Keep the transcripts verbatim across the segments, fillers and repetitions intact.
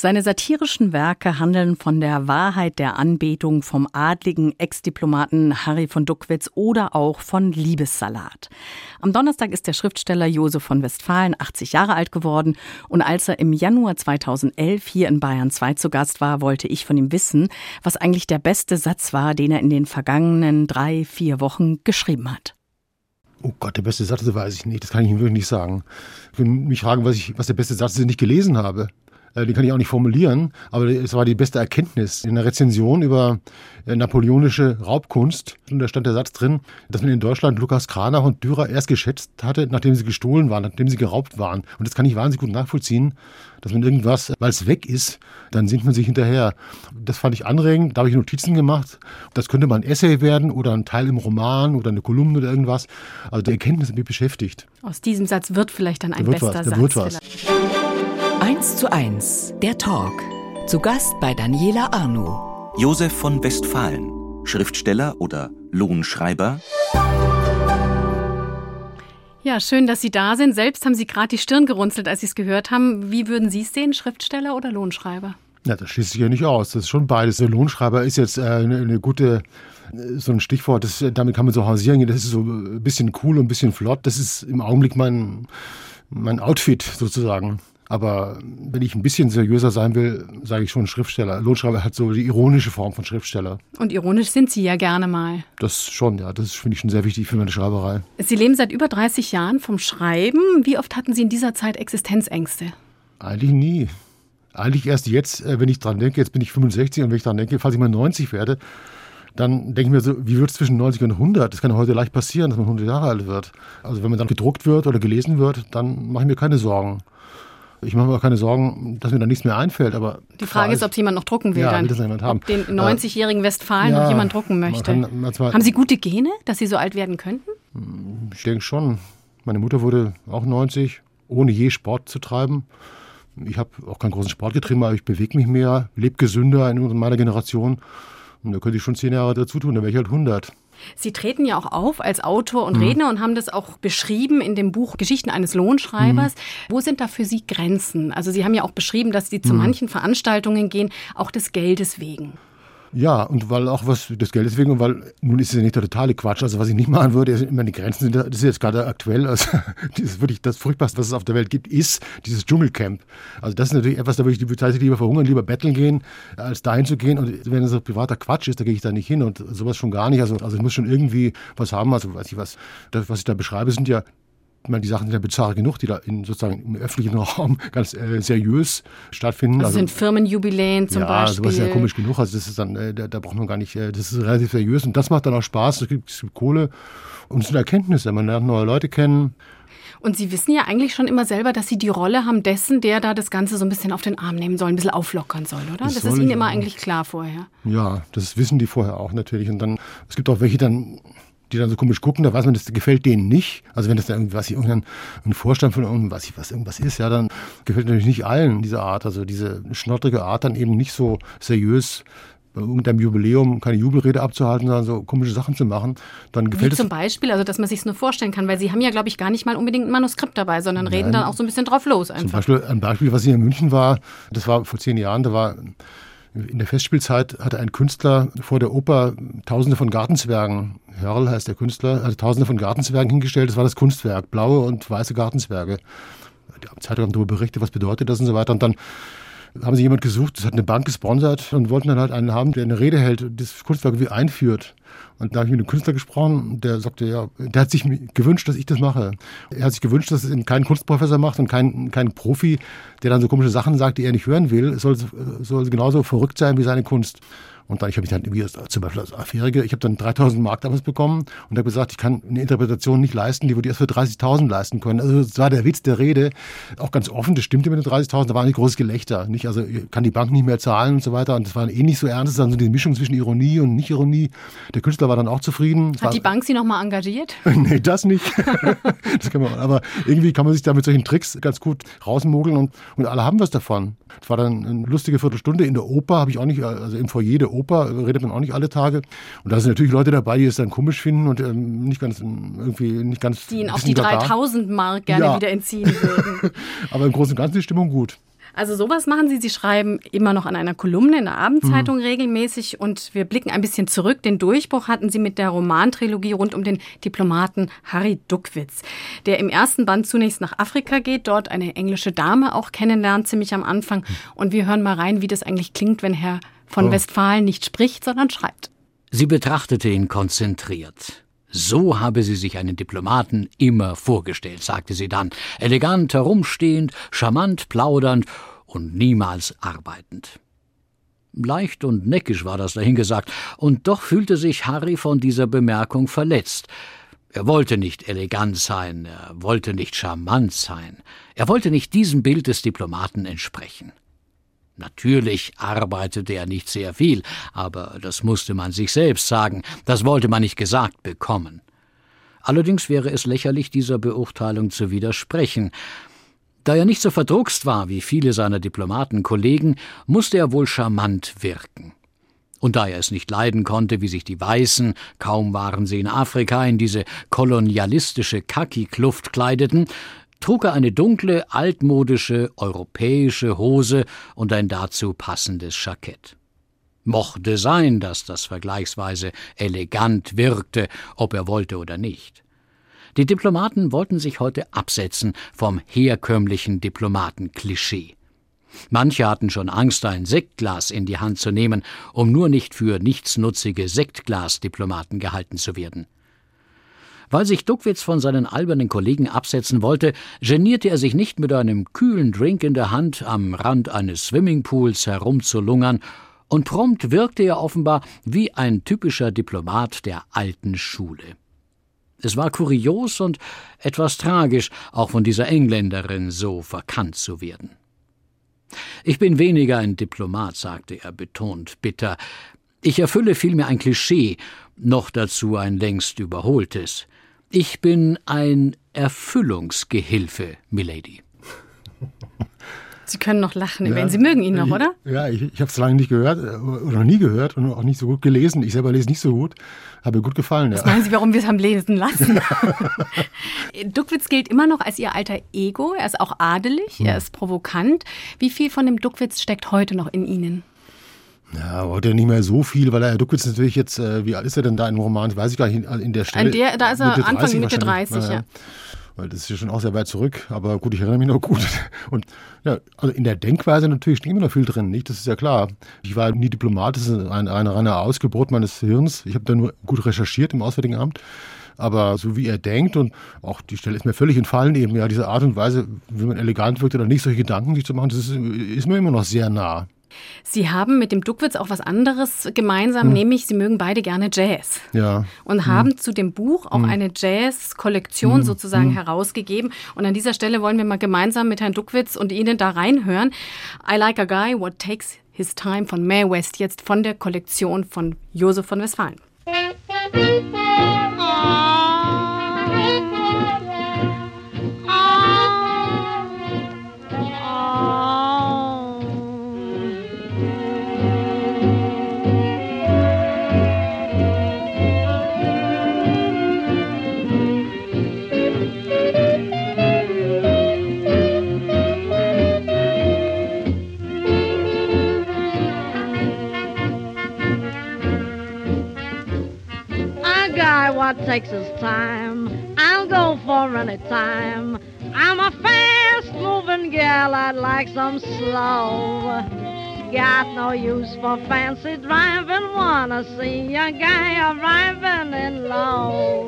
Seine satirischen Werke handeln von der Wahrheit der Anbetung vom adligen Ex-Diplomaten Harry von Duckwitz oder auch von Liebessalat. Am Donnerstag ist der Schriftsteller Josef von Westfalen achtzig Jahre alt geworden und als er im Januar zweitausendelf hier in Bayern zwei zu Gast war, wollte ich von ihm wissen, was eigentlich der beste Satz war, den er in den vergangenen drei, vier Wochen geschrieben hat. Oh Gott, der beste Satz, das weiß ich nicht. Das kann ich Ihnen wirklich nicht sagen. Ich will mich fragen, was, ich, was der beste Satz ist, den ich gelesen habe. Den kann ich auch nicht formulieren, aber es war die beste Erkenntnis. In einer Rezension über napoleonische Raubkunst, und da stand der Satz drin, dass man in Deutschland Lukas Cranach und Dürer erst geschätzt hatte, nachdem sie gestohlen waren, nachdem sie geraubt waren. Und das kann ich wahnsinnig gut nachvollziehen, dass man irgendwas, weil es weg ist, dann singt man sich hinterher. Das fand ich anregend, da habe ich Notizen gemacht. Das könnte mal ein Essay werden oder ein Teil im Roman oder eine Kolumne oder irgendwas. Also die Erkenntnis hat mich beschäftigt. Aus diesem Satz wird vielleicht dann ein da wird bester was, da Satz. wird was. eins zu eins, der Talk. Zu Gast bei Daniela Arnow. Josef von Westfalen, Schriftsteller oder Lohnschreiber. Ja, schön, dass Sie da sind. Selbst haben Sie gerade die Stirn gerunzelt, als Sie es gehört haben. Wie würden Sie es sehen, Schriftsteller oder Lohnschreiber? Ja, das schließt sich ja nicht aus. Das ist schon beides. Der Lohnschreiber ist jetzt äh, eine, eine gute, so ein Stichwort, das, damit kann man so hausieren gehen. Das ist so ein bisschen cool und ein bisschen flott. Das ist im Augenblick mein, mein Outfit sozusagen. Aber wenn ich ein bisschen seriöser sein will, sage ich schon Schriftsteller. Lohnschreiber hat so die ironische Form von Schriftsteller. Und ironisch sind Sie ja gerne mal. Das schon, ja. Das finde ich schon sehr wichtig für meine Schreiberei. Sie leben seit über dreißig Jahren vom Schreiben. Wie oft hatten Sie in dieser Zeit Existenzängste? Eigentlich nie. Eigentlich erst jetzt, wenn ich dran denke, jetzt bin ich fünfundsechzig und wenn ich dran denke, falls ich mal neunzig werde, dann denke ich mir so, wie wird es zwischen neunzig und hundert? Das kann ja heute leicht passieren, dass man hundert Jahre alt wird. Also wenn man dann gedruckt wird oder gelesen wird, dann mache ich mir keine Sorgen. Ich mache mir auch keine Sorgen, dass mir da nichts mehr einfällt. Aber die Frage ist, ob es jemand noch drucken will. Ja, dann. will das jemand haben. Ob den neunzigjährigen Westfalen ja, noch jemand drucken möchte. Kann, haben Sie gute Gene, dass Sie so alt werden könnten? Ich denke schon. Meine Mutter wurde auch neunzig, ohne je Sport zu treiben. Ich habe auch keinen großen Sport getrieben, aber ich bewege mich mehr, lebe gesünder in meiner Generation. Und da könnte ich schon zehn Jahre dazu tun, dann wäre ich halt hundert. Sie treten ja auch auf als Autor und mhm. Redner und haben das auch beschrieben in dem Buch Geschichten eines Lohnschreibers. Mhm. Wo sind da für Sie Grenzen? Also Sie haben ja auch beschrieben, dass Sie zu mhm. manchen Veranstaltungen gehen, auch des Geldes wegen. Ja, und weil auch was des Geldes wegen, und weil nun ist es ja nicht der totale Quatsch. Also was ich nicht machen würde, ist, meine Grenzen sind, das ist jetzt gerade aktuell, also das ist wirklich das Furchtbarste, was es auf der Welt gibt, ist dieses Dschungelcamp. Also das ist natürlich etwas, da würde ich die Zeit lieber verhungern, lieber betteln gehen, als dahin zu gehen. Und wenn das so privater Quatsch ist, da gehe ich da nicht hin und sowas schon gar nicht. Also, also ich muss schon irgendwie was haben, also weiß ich was, das, was ich da beschreibe, sind ja, ich meine, die Sachen sind ja bizarr genug, die da in, sozusagen im öffentlichen Raum ganz äh, seriös stattfinden. Also, also sind Firmenjubiläen zum ja, Beispiel. Ja, sowas ist ja komisch genug. Also das ist dann, äh, da, da braucht man gar nicht, äh, das ist relativ seriös und das macht dann auch Spaß. Es gibt, es gibt Kohle und es sind Erkenntnisse. Man lernt neue Leute kennen. Und Sie wissen ja eigentlich schon immer selber, dass Sie die Rolle haben dessen, der da das Ganze so ein bisschen auf den Arm nehmen soll, ein bisschen auflockern soll, oder? Das, das ist Ihnen immer eigentlich klar vorher. Ja, das wissen die vorher auch natürlich. Und dann, es gibt auch welche dann, die dann so komisch gucken, da weiß man, das gefällt denen nicht. Also wenn das da irgendwie, was ich, irgendein ein Vorstand von irgendwas, was, ich, was irgendwas ist, ja, dann gefällt natürlich nicht allen diese Art. Also diese schnottrige Art, dann eben nicht so seriös bei irgendeinem Jubiläum keine Jubelrede abzuhalten, sondern so komische Sachen zu machen, dann gefällt es. Wie zum Beispiel, also dass man sich es nur vorstellen kann, weil Sie haben ja, glaube ich, gar nicht mal unbedingt ein Manuskript dabei, sondern reden Nein. dann auch so ein bisschen drauf los einfach. Zum Beispiel ein Beispiel, was hier in München war, das war vor zehn Jahren, da war in der Festspielzeit hatte ein Künstler vor der Oper Tausende von Gartenzwergen, Hörl heißt der Künstler, hatte Tausende von Gartenzwergen hingestellt. Das war das Kunstwerk, blaue und weiße Gartenzwerge. Die Zeitung haben darüber berichtet, was bedeutet das und so weiter. Und dann haben sie jemand gesucht, das hat eine Bank gesponsert und wollten dann halt einen haben, der eine Rede hält und das Kunstwerk irgendwie einführt. Und da habe ich mit einem Künstler gesprochen, der sagte, ja, der hat sich gewünscht, dass ich das mache. Er hat sich gewünscht, dass es kein Kunstprofessor macht und kein, kein Profi, der dann so komische Sachen sagt, die er nicht hören will. Es soll, soll genauso verrückt sein wie seine Kunst. Und dann, ich habe mich dann irgendwie als, zum Beispiel als Affäre, ich habe dann dreitausend Mark damals bekommen und habe gesagt, ich kann eine Interpretation nicht leisten, die würde ich erst für dreißigtausend leisten können. Also das war der Witz der Rede, auch ganz offen, das stimmte mit den dreißigtausend, da war ein großes Gelächter, nicht? Also kann die Bank nicht mehr zahlen und so weiter und das war eh nicht so ernst, das ist dann so die Mischung zwischen Ironie und Nicht-Ironie. Der Künstler war dann auch zufrieden. Hat war, die Bank Sie nochmal engagiert? Nee, das nicht. Das kann man, aber irgendwie kann man sich da mit solchen Tricks ganz gut rausmogeln und, und alle haben was davon. Es war dann eine lustige Viertelstunde in der Oper, habe ich auch nicht, also im Foyer der Oper redet man auch nicht alle Tage. Und da sind natürlich Leute dabei, die es dann komisch finden und ähm, nicht ganz irgendwie nicht ganz. Die Ihnen auch die dreitausend Mark gerne ja. wieder entziehen würden. Aber im Großen und Ganzen ist die Stimmung gut. Also sowas machen Sie. Sie schreiben immer noch an einer Kolumne in der Abendzeitung mhm. regelmäßig und wir blicken ein bisschen zurück. Den Durchbruch hatten Sie mit der Romantrilogie rund um den Diplomaten Harry Duckwitz, der im ersten Band zunächst nach Afrika geht, dort eine englische Dame auch kennenlernt, ziemlich am Anfang. Und wir hören mal rein, wie das eigentlich klingt, wenn Herr von oh. Westphalen nicht spricht, sondern schreibt. Sie betrachtete ihn konzentriert. So habe sie sich einen Diplomaten immer vorgestellt, sagte sie dann, elegant herumstehend, charmant plaudernd und niemals arbeitend. Leicht und neckisch war das dahingesagt, und doch fühlte sich Harry von dieser Bemerkung verletzt. Er wollte nicht elegant sein, er wollte nicht charmant sein, er wollte nicht diesem Bild des Diplomaten entsprechen. Natürlich arbeitete er nicht sehr viel, aber das musste man sich selbst sagen, das wollte man nicht gesagt bekommen. Allerdings wäre es lächerlich, dieser Beurteilung zu widersprechen. Da er nicht so verdruckst war wie viele seiner Diplomatenkollegen, musste er wohl charmant wirken. Und da er es nicht leiden konnte, wie sich die Weißen, kaum waren sie in Afrika, in diese kolonialistische Khaki-Kluft kleideten, trug er eine dunkle, altmodische, europäische Hose und ein dazu passendes Jackett. Mochte sein, dass das vergleichsweise elegant wirkte, ob er wollte oder nicht. Die Diplomaten wollten sich heute absetzen vom herkömmlichen Diplomatenklischee. Manche hatten schon Angst, ein Sektglas in die Hand zu nehmen, um nur nicht für nichtsnutzige Sektglasdiplomaten gehalten zu werden. Weil sich Duckwitz von seinen albernen Kollegen absetzen wollte, genierte er sich nicht, mit einem kühlen Drink in der Hand am Rand eines Swimmingpools herumzulungern, und prompt wirkte er offenbar wie ein typischer Diplomat der alten Schule. Es war kurios und etwas tragisch, auch von dieser Engländerin so verkannt zu werden. »Ich bin weniger ein Diplomat«, sagte er betont bitter. »Ich erfülle vielmehr ein Klischee, noch dazu ein längst überholtes. Ich bin ein Erfüllungsgehilfe, Milady.« Sie können noch lachen, ja, Sie mögen ihn noch, ich, oder? Ja, ich, ich habe es lange nicht gehört oder noch nie gehört und auch nicht so gut gelesen. Ich selber lese nicht so gut. Hat mir gut gefallen. Was ja. meinen Sie, warum wir es haben lesen lassen? Duckwitz gilt immer noch als Ihr alter Ego. Er ist auch adelig, hm. er ist provokant. Wie viel von dem Duckwitz steckt heute noch in Ihnen? Ja, heute nicht mehr so viel, weil Herr Duckwitz natürlich jetzt, äh, wie alt ist er denn da im Roman? Das weiß ich gar nicht, in der Stelle. Der, da ist er Mitte Anfang Mitte dreißig, ja. ja. Weil das ist ja schon auch sehr weit zurück, aber gut, ich erinnere mich noch gut. Und ja, also in der Denkweise natürlich steht immer noch viel drin, nicht? Das ist ja klar. Ich war nie Diplomat, das ist ein, ein reiner Ausgeburt meines Hirns. Ich habe da nur gut recherchiert im Auswärtigen Amt. Aber so wie er denkt, und auch die Stelle ist mir völlig entfallen, eben ja, diese Art und Weise, wie man elegant wirkt oder nicht, solche Gedanken sich zu machen, das ist, ist mir immer noch sehr nah. Sie haben mit dem Duckwitz auch was anderes gemeinsam, hm. nämlich Sie mögen beide gerne Jazz. Ja. Und haben hm. zu dem Buch auch hm. eine Jazz-Kollektion hm. sozusagen hm. herausgegeben. Und an dieser Stelle wollen wir mal gemeinsam mit Herrn Duckwitz und Ihnen da reinhören. I Like a Guy, What Takes His Time von Mae West, jetzt von der Kollektion von Josef von Westphalen. What takes his time, I'll go for any time. I'm a fast-moving gal, I'd like some slow. Got no use for fancy driving, wanna see a guy arriving in low.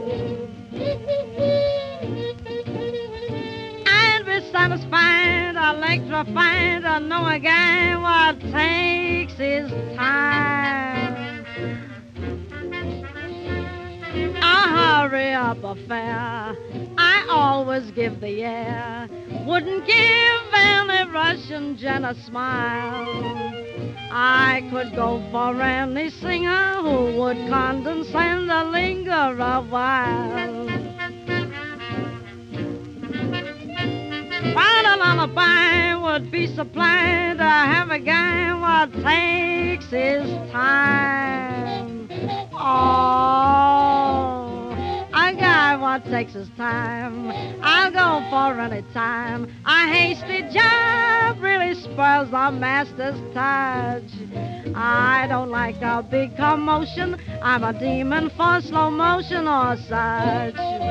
I'd be satisfied, electrified, I know a guy what takes his time. A hurry-up affair, I always give the air. Wouldn't give any Russian gent a smile. I could go for any singer who would condescend to linger a while. But a lullaby would be supplied to have a guy what takes his time. Oh, a guy what what takes his time. I'll go for any time. A hasty job really spoils the master's touch. I don't like a big commotion. I'm a demon for slow motion or such.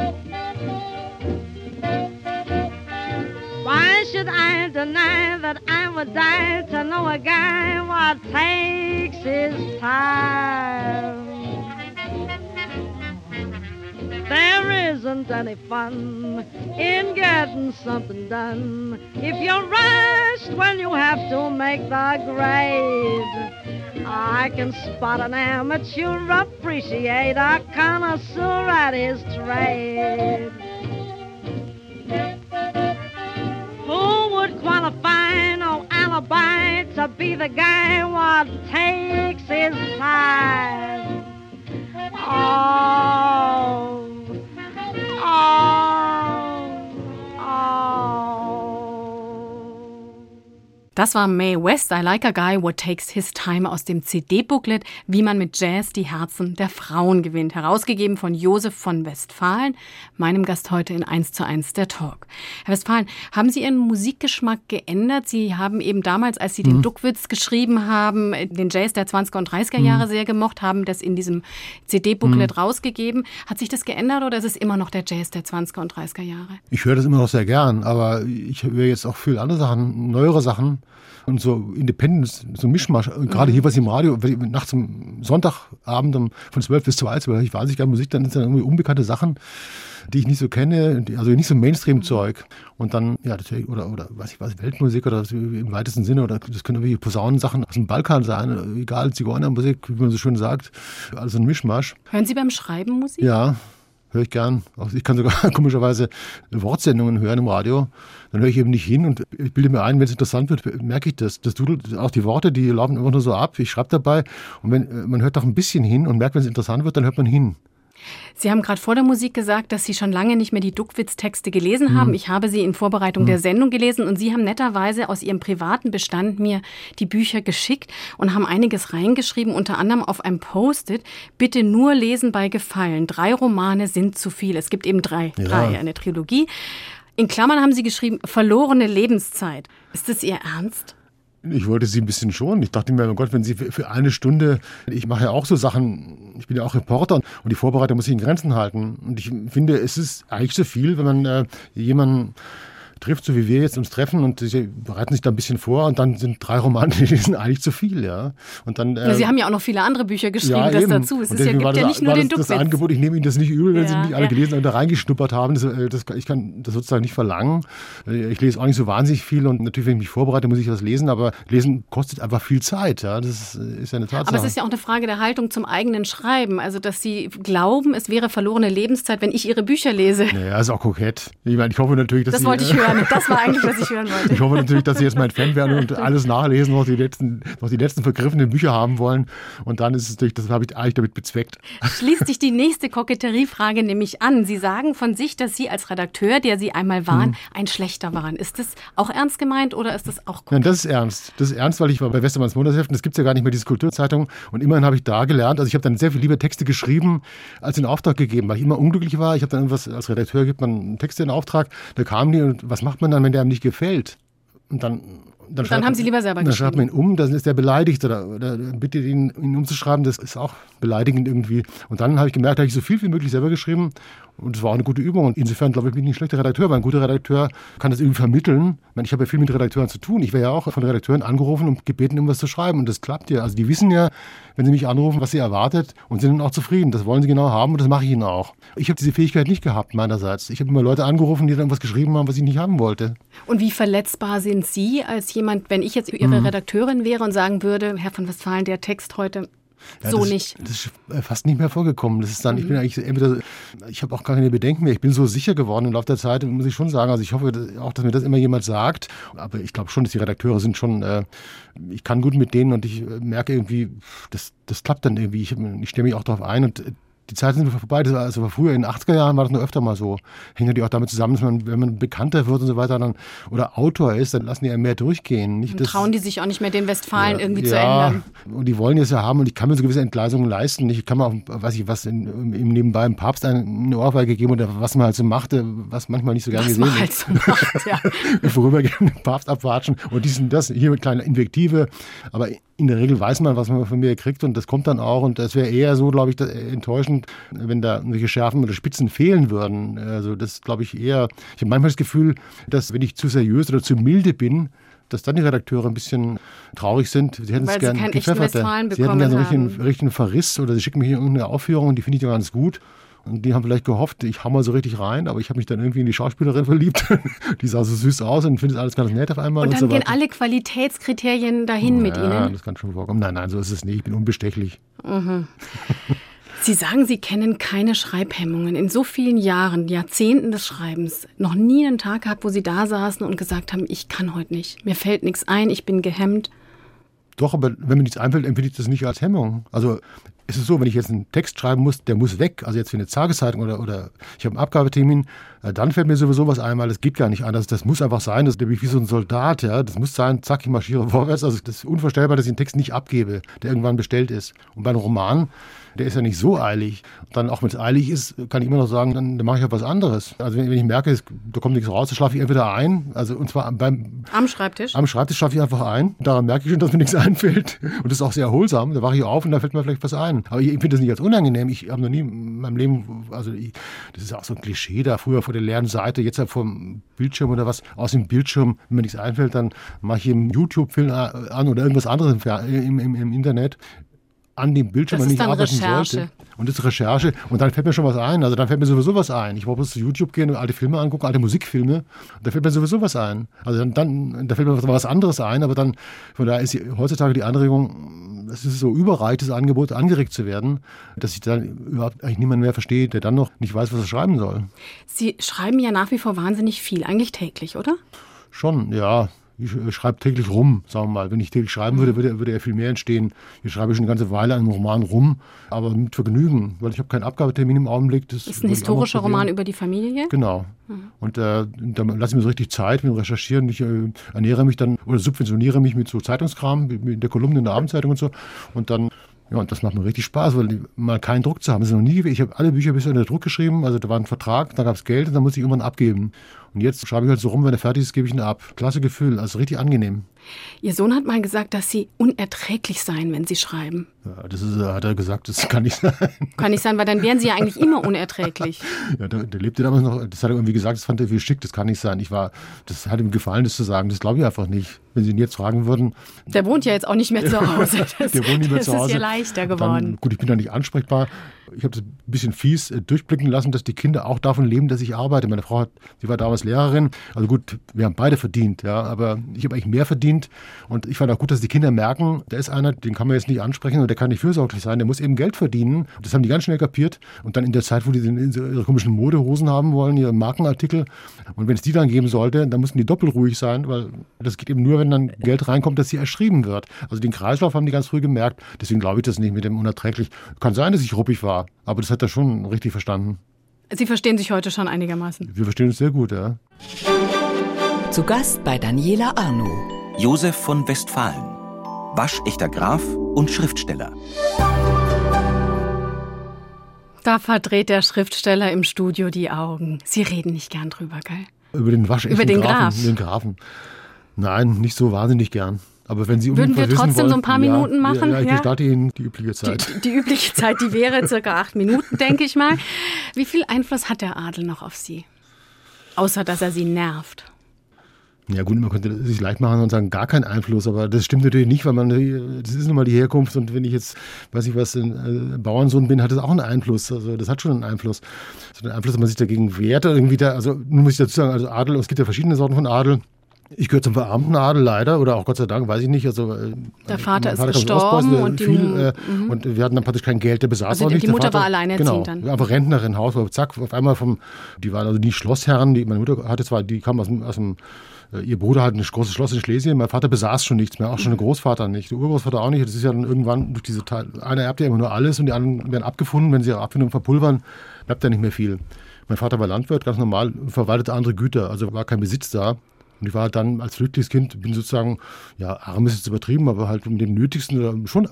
Why should I deny that I would die to know a guy what takes his time? There isn't any fun in getting something done if you're rushed when you have to make the grade. I can spot an amateur, appreciate a connoisseur at his trade. Who would qualify no alibi to be the guy what takes his time? Oh, oh, oh. Das war Mae West, I Like a Guy What Takes His Time aus dem C D-Booklet Wie man mit Jazz die Herzen der Frauen gewinnt, herausgegeben von Josef von Westphalen, meinem Gast heute in eins zu eins der Talk. Herr Westphalen, haben Sie Ihren Musikgeschmack geändert? Sie haben eben damals, als Sie mhm. den Duckwitz geschrieben haben, den Jazz der zwanziger und dreißiger Jahre mhm. sehr gemocht, haben das in diesem C D-Booklet mhm. rausgegeben. Hat sich das geändert oder ist es immer noch der Jazz der zwanziger und dreißiger Jahre? Ich höre das immer noch sehr gern, aber ich höre jetzt auch viel andere Sachen, neuere Sachen. Und so Independence, so Mischmasch, gerade mhm. hier was im Radio, nachts am Sonntagabend um, von zwölf bis zwei, höre ich wahnsinnig gerne Musik, dann sind dann irgendwie unbekannte Sachen, die ich nicht so kenne, also nicht so Mainstream-Zeug. Und dann, ja, oder, oder weiß ich was, Weltmusik oder im weitesten Sinne, oder das können irgendwie Posaunensachen aus dem Balkan sein, egal, Zigeunermusik, wie man so schön sagt, also ein Mischmasch. Hören Sie beim Schreiben Musik? Ja. Höre ich gern. Ich kann sogar komischerweise Wortsendungen hören im Radio. Dann höre ich eben nicht hin und ich bilde mir ein, wenn es interessant wird, merke ich das. Das dudelt, auch die Worte, die laufen einfach nur so ab. Ich schreibe dabei und wenn man hört doch ein bisschen hin und merkt, wenn es interessant wird, dann hört man hin. Sie haben gerade vor der Musik gesagt, dass Sie schon lange nicht mehr die Duckwitz-Texte gelesen haben. Mhm. Ich habe sie in Vorbereitung mhm. der Sendung gelesen und Sie haben netterweise aus Ihrem privaten Bestand mir die Bücher geschickt und haben einiges reingeschrieben, unter anderem auf einem Post-it. Bitte nur lesen bei Gefallen. Drei Romane sind zu viel. Es gibt eben drei, ja. drei, eine Trilogie. In Klammern haben Sie geschrieben, verlorene Lebenszeit. Ist das Ihr Ernst? Ich wollte sie ein bisschen schonen. Ich dachte mir, oh Gott, wenn sie für eine Stunde, ich mache ja auch so Sachen, ich bin ja auch Reporter und die Vorbereitung muss ich in Grenzen halten. Und ich finde, es ist eigentlich so viel, wenn man äh, jemanden trifft, so wie wir jetzt uns treffen und sie bereiten sich da ein bisschen vor und dann sind drei Romane, die sind eigentlich zu viel, ja. Und dann, äh, ja, Sie haben ja auch noch viele andere Bücher geschrieben, ja, das eben. dazu. Es ist ja, gibt das, ja nicht nur den Duckwitz. Das Angebot, ich nehme Ihnen das nicht übel, wenn ja, Sie nicht alle ja. gelesen und da reingeschnuppert haben. Das, das, ich kann das sozusagen nicht verlangen. Ich lese auch nicht so wahnsinnig viel und natürlich, wenn ich mich vorbereite, muss ich was lesen, aber Lesen kostet einfach viel Zeit, ja. Das ist ja eine Tatsache. Aber es ist ja auch eine Frage der Haltung zum eigenen Schreiben. Also, dass Sie glauben, es wäre verlorene Lebenszeit, wenn ich Ihre Bücher lese. Ja, ist auch kokett. Ich meine, ich hoffe natürlich, dass Das Sie, wollte ich hören. Das war eigentlich, was ich hören wollte. Ich hoffe natürlich, dass Sie jetzt mein Fan werden und alles nachlesen, noch die letzten, noch die letzten vergriffenen Bücher haben wollen. Und dann ist es natürlich, das habe ich eigentlich damit bezweckt. Schließt sich die nächste Koketteriefrage nämlich an. Sie sagen von sich, dass Sie als Redakteur, der Sie einmal waren, hm. ein schlechter waren. Ist das auch ernst gemeint oder ist das auch kokett? Nein, das ist ernst. Das ist ernst, weil ich war bei Westermanns Monatsheften, das gibt es ja gar nicht mehr, diese Kulturzeitung. Und immerhin habe ich da gelernt, also ich habe dann sehr viel lieber Texte geschrieben, als in Auftrag gegeben, weil ich immer unglücklich war. Ich habe dann irgendwas, als Redakteur gibt man Texte in Auftrag, da kamen die und was macht man dann, wenn der einem nicht gefällt? Und dann, dann, dann haben Sie lieber selber dann geschrieben. Dann schreibt man ihn um, dann ist er beleidigt oder, oder bittet ihn, ihn umzuschreiben, das ist auch beleidigend irgendwie. Und dann habe ich gemerkt, da habe ich so viel wie möglich selber geschrieben und es war auch eine gute Übung. Und insofern glaube ich, bin ich nicht ein schlechter Redakteur, weil ein guter Redakteur kann das irgendwie vermitteln. Ich meine, ich habe ja viel mit Redakteuren zu tun. Ich werde ja auch von Redakteuren angerufen und gebeten, irgendwas zu schreiben und das klappt ja. Also die wissen ja, wenn sie mich anrufen, was sie erwartet und sind dann auch zufrieden. Das wollen sie genau haben und das mache ich ihnen auch. Ich habe diese Fähigkeit nicht gehabt meinerseits. Ich habe immer Leute angerufen, die dann was geschrieben haben, was ich nicht haben wollte. Und wie verletzbar sind Sie als jemand, wenn ich jetzt Ihre mhm. Redakteurin wäre und sagen würde, Herr von Westphalen, der Text heute ja, so das, nicht? Das ist fast nicht mehr vorgekommen. Das ist dann, mhm. ich bin eigentlich entweder, ich habe auch gar keine Bedenken mehr. Ich bin so sicher geworden im Laufe der Zeit, muss ich schon sagen. Also ich hoffe auch, dass mir das immer jemand sagt. Aber ich glaube schon, dass die Redakteure sind schon, äh, ich kann gut mit denen und ich merke irgendwie, das, das klappt dann irgendwie. Ich, ich stelle mich auch darauf ein und die Zeiten sind vorbei. Das war, also früher in den achtziger Jahren war das noch öfter mal so. Hängt natürlich auch damit zusammen, dass man, wenn man bekannter wird und so weiter, dann, oder Autor ist, dann lassen die ja mehr durchgehen. Nicht, und das, trauen die sich auch nicht mehr, den Westfalen ja, irgendwie ja, zu ändern. Und die wollen es ja haben und ich kann mir so gewisse Entgleisungen leisten. Ich kann mir auch, weiß ich was, in, im nebenbei dem Papst eine Ohrfeige geben oder was man halt so machte, was manchmal nicht so gerne gesehen wird. Was man halt so macht, ja. Vorübergehend den Papst abwatschen und dies und das, hier mit kleiner Invektive. Aber in der Regel weiß man, was man von mir kriegt und das kommt dann auch. Und das wäre eher so, glaube ich, enttäuschend, wenn da irgendwelche Schärfen oder Spitzen fehlen würden. Also das glaube ich eher, ich habe manchmal das Gefühl, dass wenn ich zu seriös oder zu milde bin, dass dann die Redakteure ein bisschen traurig sind. Sie hätten es gerne gepfeffert. Sie hätten gerne so einen richtigen, richtigen Verriss oder sie schicken mich in irgendeine Aufführung und die finde ich ja ganz gut. Und die haben vielleicht gehofft, ich hau mal so richtig rein, aber ich habe mich dann irgendwie in die Schauspielerin verliebt. Die sah so süß aus und findet alles ganz nett auf einmal. Und dann und so gehen alle Qualitätskriterien dahin ja, mit Ihnen? Ja, das kann schon vorkommen. Nein, nein, so ist es nicht. Ich bin unbestechlich. Mhm. Sie sagen, Sie kennen keine Schreibhemmungen. In so vielen Jahren, Jahrzehnten des Schreibens, noch nie einen Tag gehabt, wo Sie da saßen und gesagt haben, ich kann heute nicht. Mir fällt nichts ein, ich bin gehemmt. Doch, aber wenn mir nichts einfällt, empfinde ich das nicht als Hemmung. Also es ist so, wenn ich jetzt einen Text schreiben muss, der muss weg, also jetzt für eine Tageszeitung oder, oder ich habe einen Abgabetermin, dann fällt mir sowieso was ein, weil das geht gar nicht anders. Das muss einfach sein, das bin ich wie so ein Soldat, ja. Das muss sein, zack, ich marschiere vorwärts. Also das ist unvorstellbar, dass ich einen Text nicht abgebe, der irgendwann bestellt ist. Und bei einem Roman, der ist ja nicht so eilig. Und dann, auch wenn es eilig ist, kann ich immer noch sagen, dann, dann mache ich halt was anderes. Also wenn, wenn ich merke, es, da kommt nichts raus, dann schlafe ich entweder ein, also und zwar beim... Am Schreibtisch? Am Schreibtisch schlafe ich einfach ein. Daran merke ich schon, dass mir nichts einfällt. Und das ist auch sehr erholsam. Da wache ich auf und da fällt mir vielleicht was ein. Aber ich empfinde das nicht als unangenehm. Ich habe noch nie in meinem Leben, also ich, das ist auch so ein Klischee da, früher vor der leeren Seite, jetzt halt vom Bildschirm oder was, aus dem Bildschirm, wenn mir nichts einfällt, dann mache ich einen YouTube-Film an oder irgendwas anderes im, im, im Internet. An dem Bildschirm, wenn ich arbeiten sollte. Und das ist Recherche. Und dann fällt mir schon was ein. Also dann fällt mir sowieso was ein. Ich brauche bloß zu YouTube gehen und alte Filme angucken, alte Musikfilme. Und da fällt mir sowieso was ein. Also dann, dann da fällt mir was anderes ein. Aber dann, von daher ist die, heutzutage die Anregung, es ist so überreich, das Angebot, angeregt zu werden, dass ich dann überhaupt eigentlich niemanden mehr verstehe, der dann noch nicht weiß, was er schreiben soll. Sie schreiben ja nach wie vor wahnsinnig viel, eigentlich täglich, oder? Schon, ja. Ich schreibe täglich rum, sagen wir mal. Wenn ich täglich schreiben würde, würde, würde ja viel mehr entstehen. Ich schreibe schon eine ganze Weile einen Roman rum, aber mit Vergnügen, weil ich habe keinen Abgabetermin im Augenblick. Das ist ein historischer Roman über die Familie? Genau. Mhm. Und äh, da lasse ich mir so richtig Zeit mit dem Recherchieren. Ich äh, ernähre mich dann oder subventioniere mich mit so Zeitungskram, mit der Kolumne in der Abendzeitung und so. Und dann Ja, und das macht mir richtig Spaß, weil mal keinen Druck zu haben. Das ist noch nie, ich habe alle Bücher bisher unter Druck geschrieben, also da war ein Vertrag, da gab es Geld und dann musste ich irgendwann abgeben. Und jetzt schreibe ich halt so rum, wenn er fertig ist, gebe ich ihn ab. Klasse Gefühl, also richtig angenehm. Ihr Sohn hat mal gesagt, dass Sie unerträglich seien, wenn Sie schreiben. Ja, das ist, hat er gesagt, das kann nicht sein. Kann nicht sein, weil dann wären Sie ja eigentlich immer unerträglich. Ja, der, der lebte damals noch, das hat er irgendwie gesagt, das fand er viel schick, das kann nicht sein. Ich war, das hat ihm gefallen, das zu sagen, das glaube ich einfach nicht. Wenn Sie ihn jetzt fragen würden. Der wohnt ja jetzt auch nicht mehr zu Hause. Das, der wohnt nicht mehr das zu Hause. ist ja leichter geworden. Dann, gut, ich bin da nicht ansprechbar. Ich habe das ein bisschen fies äh, durchblicken lassen, dass die Kinder auch davon leben, dass ich arbeite. Meine Frau hat, sie war damals Lehrerin. Also gut, wir haben beide verdient, ja, aber ich habe eigentlich mehr verdient. Und ich fand auch gut, dass die Kinder merken, da ist einer, den kann man jetzt nicht ansprechen und der kann nicht fürsorglich sein, der muss eben Geld verdienen. Das haben die ganz schnell kapiert. Und dann in der Zeit, wo die ihre komischen Modehosen haben wollen, ihre Markenartikel. Und wenn es die dann geben sollte, dann mussten die doppelt ruhig sein, weil das geht eben nur, wenn dann Geld reinkommt, dass sie erschrieben wird. Also den Kreislauf haben die ganz früh gemerkt. Deswegen glaube ich das nicht mit dem unerträglich. Kann sein, dass ich ruppig war, aber das hat er schon richtig verstanden. Sie verstehen sich heute schon einigermaßen. Wir verstehen uns sehr gut, ja. Zu Gast bei Daniela Arnow. Josef von Westfalen, waschechter Graf und Schriftsteller. Da verdreht der Schriftsteller im Studio die Augen. Sie reden nicht gern drüber, gell? Über den waschechten Über den Grafen, Graf. den Grafen. Nein, nicht so wahnsinnig gern. Aber wenn Sie Würden wir trotzdem wollen, so ein paar ja, Minuten machen? Ja, ich ja? gestatte Ihnen die übliche Zeit. Die, die übliche Zeit, die wäre circa acht Minuten, denke ich mal. Wie viel Einfluss hat der Adel noch auf Sie? Außer, dass er Sie nervt. Ja gut, man könnte sich leicht machen und sagen, gar keinen Einfluss, aber das stimmt natürlich nicht, weil man, das ist nun mal die Herkunft und wenn ich jetzt, weiß ich was, ein äh, Bauernsohn bin, hat das auch einen Einfluss, also das hat schon einen Einfluss. Also einen Einfluss, dass man sich dagegen wehrt oder irgendwie da, also nun muss ich dazu sagen, also Adel, es gibt ja verschiedene Sorten von Adel. Ich gehöre zum verarmten Adel leider, oder auch Gott sei Dank, weiß ich nicht. Also, der Vater ist Vater gestorben Ostpreußen, und, viel, die, äh, mhm. und wir hatten dann praktisch kein Geld, der besaß also auch die, nicht. die Mutter Vater, war alleinerziehend genau, dann. Aber Rentnerin, Hausfrau, zack, auf einmal vom, die waren also nie Schlossherren, die, meine Mutter hatte zwar, die kam aus dem, aus dem Ihr Bruder hat ein großes Schloss in Schlesien, mein Vater besaß schon nichts mehr, auch schon der Großvater nicht, der Urgroßvater auch nicht. Das ist ja dann irgendwann durch diese Teil, einer erbt ja immer nur alles und die anderen werden abgefunden, wenn sie abfinden und verpulvern, bleibt da nicht mehr viel. Mein Vater war Landwirt, ganz normal, verwaltete andere Güter, also war kein Besitz da. Und ich war dann als Flüchtlingskind, bin sozusagen, ja, arm ist jetzt übertrieben, aber halt um dem Nötigsten, schon,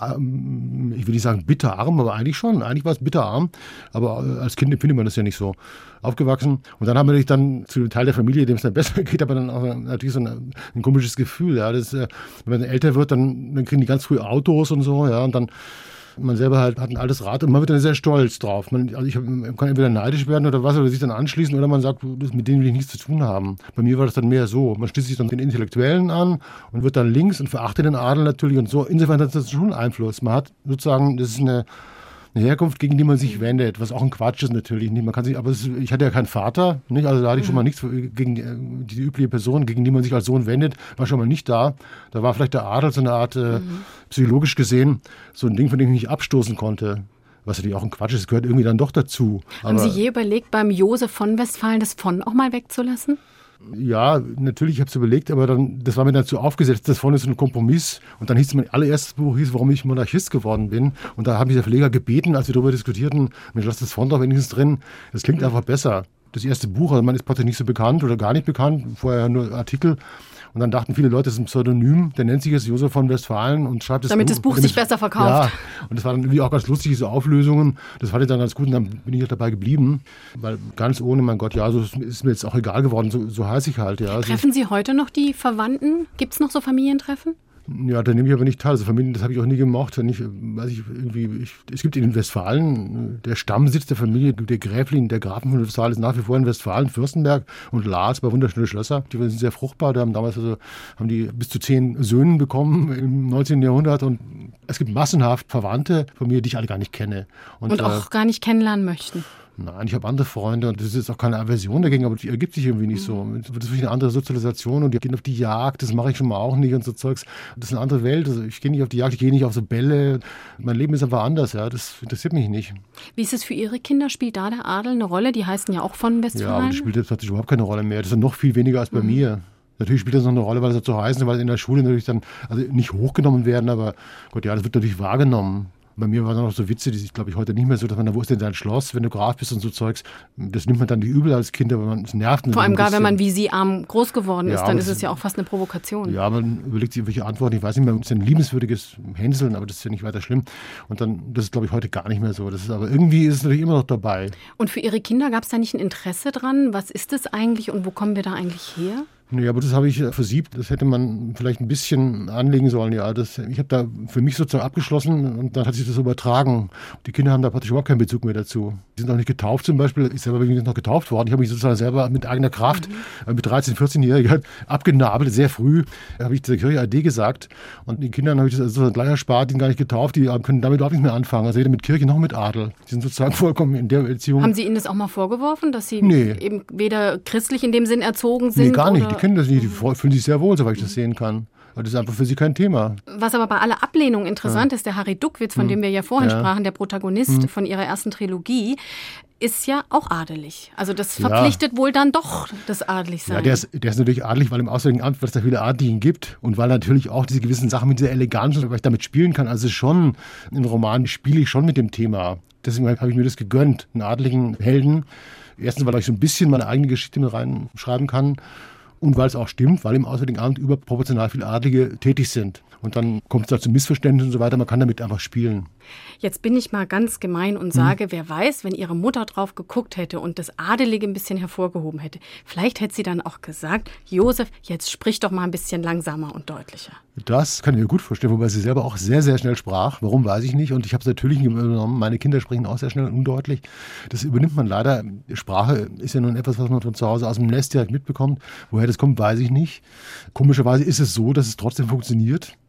ich will nicht sagen bitterarm, aber eigentlich schon, eigentlich war es bitterarm, aber als Kind empfindet man das ja nicht so. Aufgewachsen und dann haben wir dann zu dem Teil der Familie, dem es dann besser geht, aber dann auch natürlich so ein, ein komisches Gefühl, ja, das, wenn man älter wird, dann, dann kriegen die ganz früh Autos und so, ja, und dann man selber halt hat ein altes Rad und man wird dann sehr stolz drauf. Man, also ich man kann entweder neidisch werden oder was, oder sich dann anschließen oder man sagt, mit denen will ich nichts zu tun haben. Bei mir war das dann mehr so. Man schließt sich dann den Intellektuellen an und wird dann links und verachtet den Adel natürlich und so. Insofern hat das schon Einfluss. Man hat sozusagen, das ist eine, eine Herkunft, gegen die man sich wendet, was auch ein Quatsch ist natürlich nicht. Man kann sich, aber es, ich hatte ja keinen Vater, nicht? Also da hatte ich schon mal nichts gegen die, die übliche Person, gegen die man sich als Sohn wendet, war schon mal nicht da. Da war vielleicht der Adel so eine Art, äh, psychologisch gesehen, so ein Ding, von dem ich mich abstoßen konnte. Was natürlich auch ein Quatsch ist, gehört irgendwie dann doch dazu. Haben aber, Sie je überlegt, beim Josef von Westfalen das von auch mal wegzulassen? Ja, natürlich, ich habe es überlegt, aber dann, das war mir dann zu aufgesetzt. Das vorne ist so ein Kompromiss. Und dann hieß mein allererstes Buch, hieß, warum ich Monarchist geworden bin. Und da habe ich der Verleger gebeten, als wir darüber diskutierten, Mensch, lass das vorne doch wenigstens drin. Das klingt einfach besser. Das erste Buch, also man ist praktisch nicht so bekannt oder gar nicht bekannt, vorher nur Artikel. Und dann dachten viele Leute, das ist ein Pseudonym, der nennt sich jetzt Josef von Westfalen und schreibt das Damit Buch. das Buch damit, sich besser verkauft. Ja, und das war dann irgendwie auch ganz lustig, diese Auflösungen. Das fand ich dann ganz gut und dann bin ich halt dabei geblieben. Weil ganz ohne, mein Gott, ja, so ist mir jetzt auch egal geworden, so, so heiße ich halt. Ja. Treffen Sie heute noch die Verwandten? Gibt es noch so Familientreffen? Ja, da nehme ich aber nicht teil. Also Familien, das habe ich auch nie gemacht. Wenn ich, weiß ich, irgendwie, ich, es gibt in Westfalen, der Stammsitz der Familie, der Gräflin, der Grafen von Westfalen ist nach wie vor in Westfalen, Fürstenberg und Lars, bei wunderschöne Schlösser. Die sind sehr fruchtbar. Da haben damals also, haben die bis zu zehn Söhne bekommen im neunzehnten Jahrhundert und es gibt massenhaft Verwandte von mir, die ich alle gar nicht kenne. Und, und auch äh, gar nicht kennenlernen möchten. Nein, ich habe andere Freunde und das ist jetzt auch keine Aversion dagegen, aber die ergibt sich irgendwie nicht so. Das ist wirklich eine andere Sozialisation und die gehen auf die Jagd, das mache ich schon mal auch nicht und so Zeugs. Das ist eine andere Welt. Also ich gehe nicht auf die Jagd, ich gehe nicht auf so Bälle. Mein Leben ist einfach anders, ja. Das interessiert mich nicht. Wie ist es für Ihre Kinder? Spielt da der Adel eine Rolle? Die heißen ja auch von Westfalen. Ja, aber das spielt jetzt natürlich überhaupt keine Rolle mehr. Das ist noch viel weniger als bei mhm. mir. Natürlich spielt das noch eine Rolle, weil es dazu heißen, weil in der Schule natürlich dann also nicht hochgenommen werden, aber Gott, ja, das wird natürlich wahrgenommen. Bei mir waren noch so Witze, die ist, glaube ich, heute nicht mehr so, dass man da, wo ist denn dein Schloss, wenn du Graf bist und so Zeugs. Das nimmt man dann nicht übel als Kind, aber man, es nervt. Vor allem gar, wenn man wie Sie arm groß geworden ist, ja, dann ist es ja auch fast eine Provokation. Ja, man überlegt sich welche Antworten, ich weiß nicht mehr, es ist ein liebenswürdiges Hänseln, aber das ist ja nicht weiter schlimm. Und dann, das ist, glaube ich, heute gar nicht mehr so. Das ist, aber irgendwie ist es natürlich immer noch dabei. Und für Ihre Kinder gab es da nicht ein Interesse dran? Was ist das eigentlich und wo kommen wir da eigentlich her? Nee, aber das habe ich versiebt. Das hätte man vielleicht ein bisschen anlegen sollen. Ja, das, ich habe da für mich sozusagen abgeschlossen und dann hat sich das übertragen. Die Kinder haben da praktisch überhaupt keinen Bezug mehr dazu. Die sind auch nicht getauft zum Beispiel. Ich selber bin noch getauft worden. Ich habe mich sozusagen selber mit eigener Kraft, mhm. mit dreizehn-, vierzehnjährigen abgenabelt, sehr früh. Da habe ich der Kirche Ade gesagt. Und den Kindern habe ich das sozusagen gleich erspart, die sind gar nicht getauft. Die können damit überhaupt nicht mehr anfangen. Also weder mit Kirche noch mit Adel. Die sind sozusagen vollkommen in der Erziehung. Haben Sie ihnen das auch mal vorgeworfen, dass Sie nee. eben weder christlich in dem Sinn erzogen sind? Nee, gar nicht. Oder? Die kennen das nicht. Die fühlen sich sehr wohl, soweit ich das sehen kann. Das ist einfach für sie kein Thema. Was aber bei aller Ablehnung interessant ja. ist, der Harry Duckwitz, von hm. dem wir ja vorhin ja. sprachen, der Protagonist hm. von ihrer ersten Trilogie, ist ja auch adelig. Also das verpflichtet ja. wohl dann doch das Adligsein. Ja, der ist, der ist natürlich adelig, weil im Auswärtigen Amt, weil es da viele Adligen gibt und weil natürlich auch diese gewissen Sachen mit dieser Eleganz, weil ich damit spielen kann. Also schon, im Roman spiele ich schon mit dem Thema. Deswegen habe ich mir das gegönnt, einen adligen Helden. Erstens, weil ich so ein bisschen meine eigene Geschichte mit reinschreiben kann. Und weil es auch stimmt, weil im Auswärtigen Amt überproportional viele Adlige tätig sind. Und dann kommt es da zu Missverständnissen und so weiter. Man kann damit einfach spielen. Jetzt bin ich mal ganz gemein und sage, hm. wer weiß, wenn Ihre Mutter drauf geguckt hätte und das Adelige ein bisschen hervorgehoben hätte, vielleicht hätte sie dann auch gesagt, Josef, jetzt sprich doch mal ein bisschen langsamer und deutlicher. Das kann ich mir gut vorstellen, wobei sie selber auch sehr, sehr schnell sprach. Warum, weiß ich nicht. Und ich habe es natürlich übernommen. Meine Kinder sprechen auch sehr schnell und undeutlich. Das übernimmt man leider. Sprache ist ja nun etwas, was man von zu Hause aus dem Nest direkt mitbekommt. Woher das kommt, weiß ich nicht. Komischerweise ist es so, dass es trotzdem funktioniert.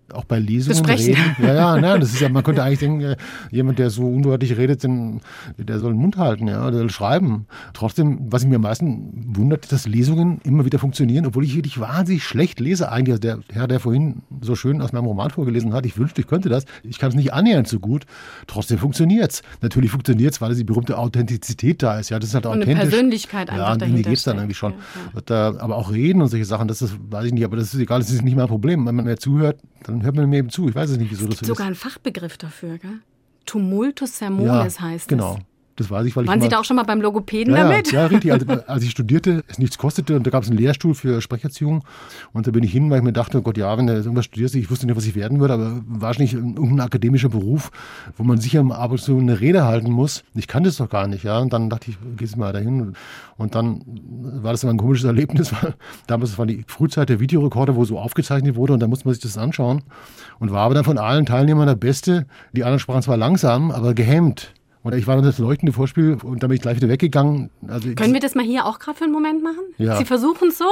Auch bei Lesungen Besprechen. reden. Ja, ja, nein, das ist ja, man könnte eigentlich denken, jemand, der so undeutlich redet, der soll den Mund halten, ja, der soll schreiben. Trotzdem, was mich mir am meisten wundert, dass Lesungen immer wieder funktionieren, obwohl ich wirklich wahnsinnig schlecht lese eigentlich. Also der Herr, der vorhin so schön aus meinem Roman vorgelesen hat, ich wünschte, ich könnte das. Ich kann es nicht annähernd so gut. Trotzdem funktioniert's. Natürlich funktioniert's, weil die berühmte Authentizität da ist. Ja, das ist halt und authentisch. Eine Persönlichkeit einfach ja, dahinter mir geht's dann steckt. irgendwie schon. Ja, ja. Da, aber auch reden und solche Sachen, das ist, weiß ich nicht, aber das ist egal, das ist nicht mein Problem. Wenn man mir zuhört, dann hört man mir eben zu. Ich weiß es nicht, wieso es das gibt so sogar ist. einen Fachbegriff dafür, gell? Tumultus sermonis Ja, heißt genau. es. Das weiß ich, weil Waren ich Sie mal, da auch schon mal beim Logopäden ja, damit? Ja, ja, richtig. Also, als ich studierte, es nichts kostete und da gab es einen Lehrstuhl für Sprecherziehung und da bin ich hin, weil ich mir dachte, oh Gott, ja, wenn du irgendwas studierst, ich wusste nicht, was ich werden würde, aber wahrscheinlich irgendein akademischer Beruf, wo man sicher ab und zu eine Rede halten muss. Ich kann das doch gar nicht, ja. Und dann dachte ich, gehst mal dahin. Und dann war das immer ein komisches Erlebnis, weil damals war die Frühzeit der Videorekorder, wo so aufgezeichnet wurde und da musste man sich das anschauen und war aber dann von allen Teilnehmern der Beste. Die anderen sprachen zwar langsam, aber gehemmt. Und ich war dann das leuchtende Vorspiel und dann bin ich gleich wieder weggegangen. Also Können wir das mal hier auch gerade für einen Moment machen? Ja. Sie versuchen es so?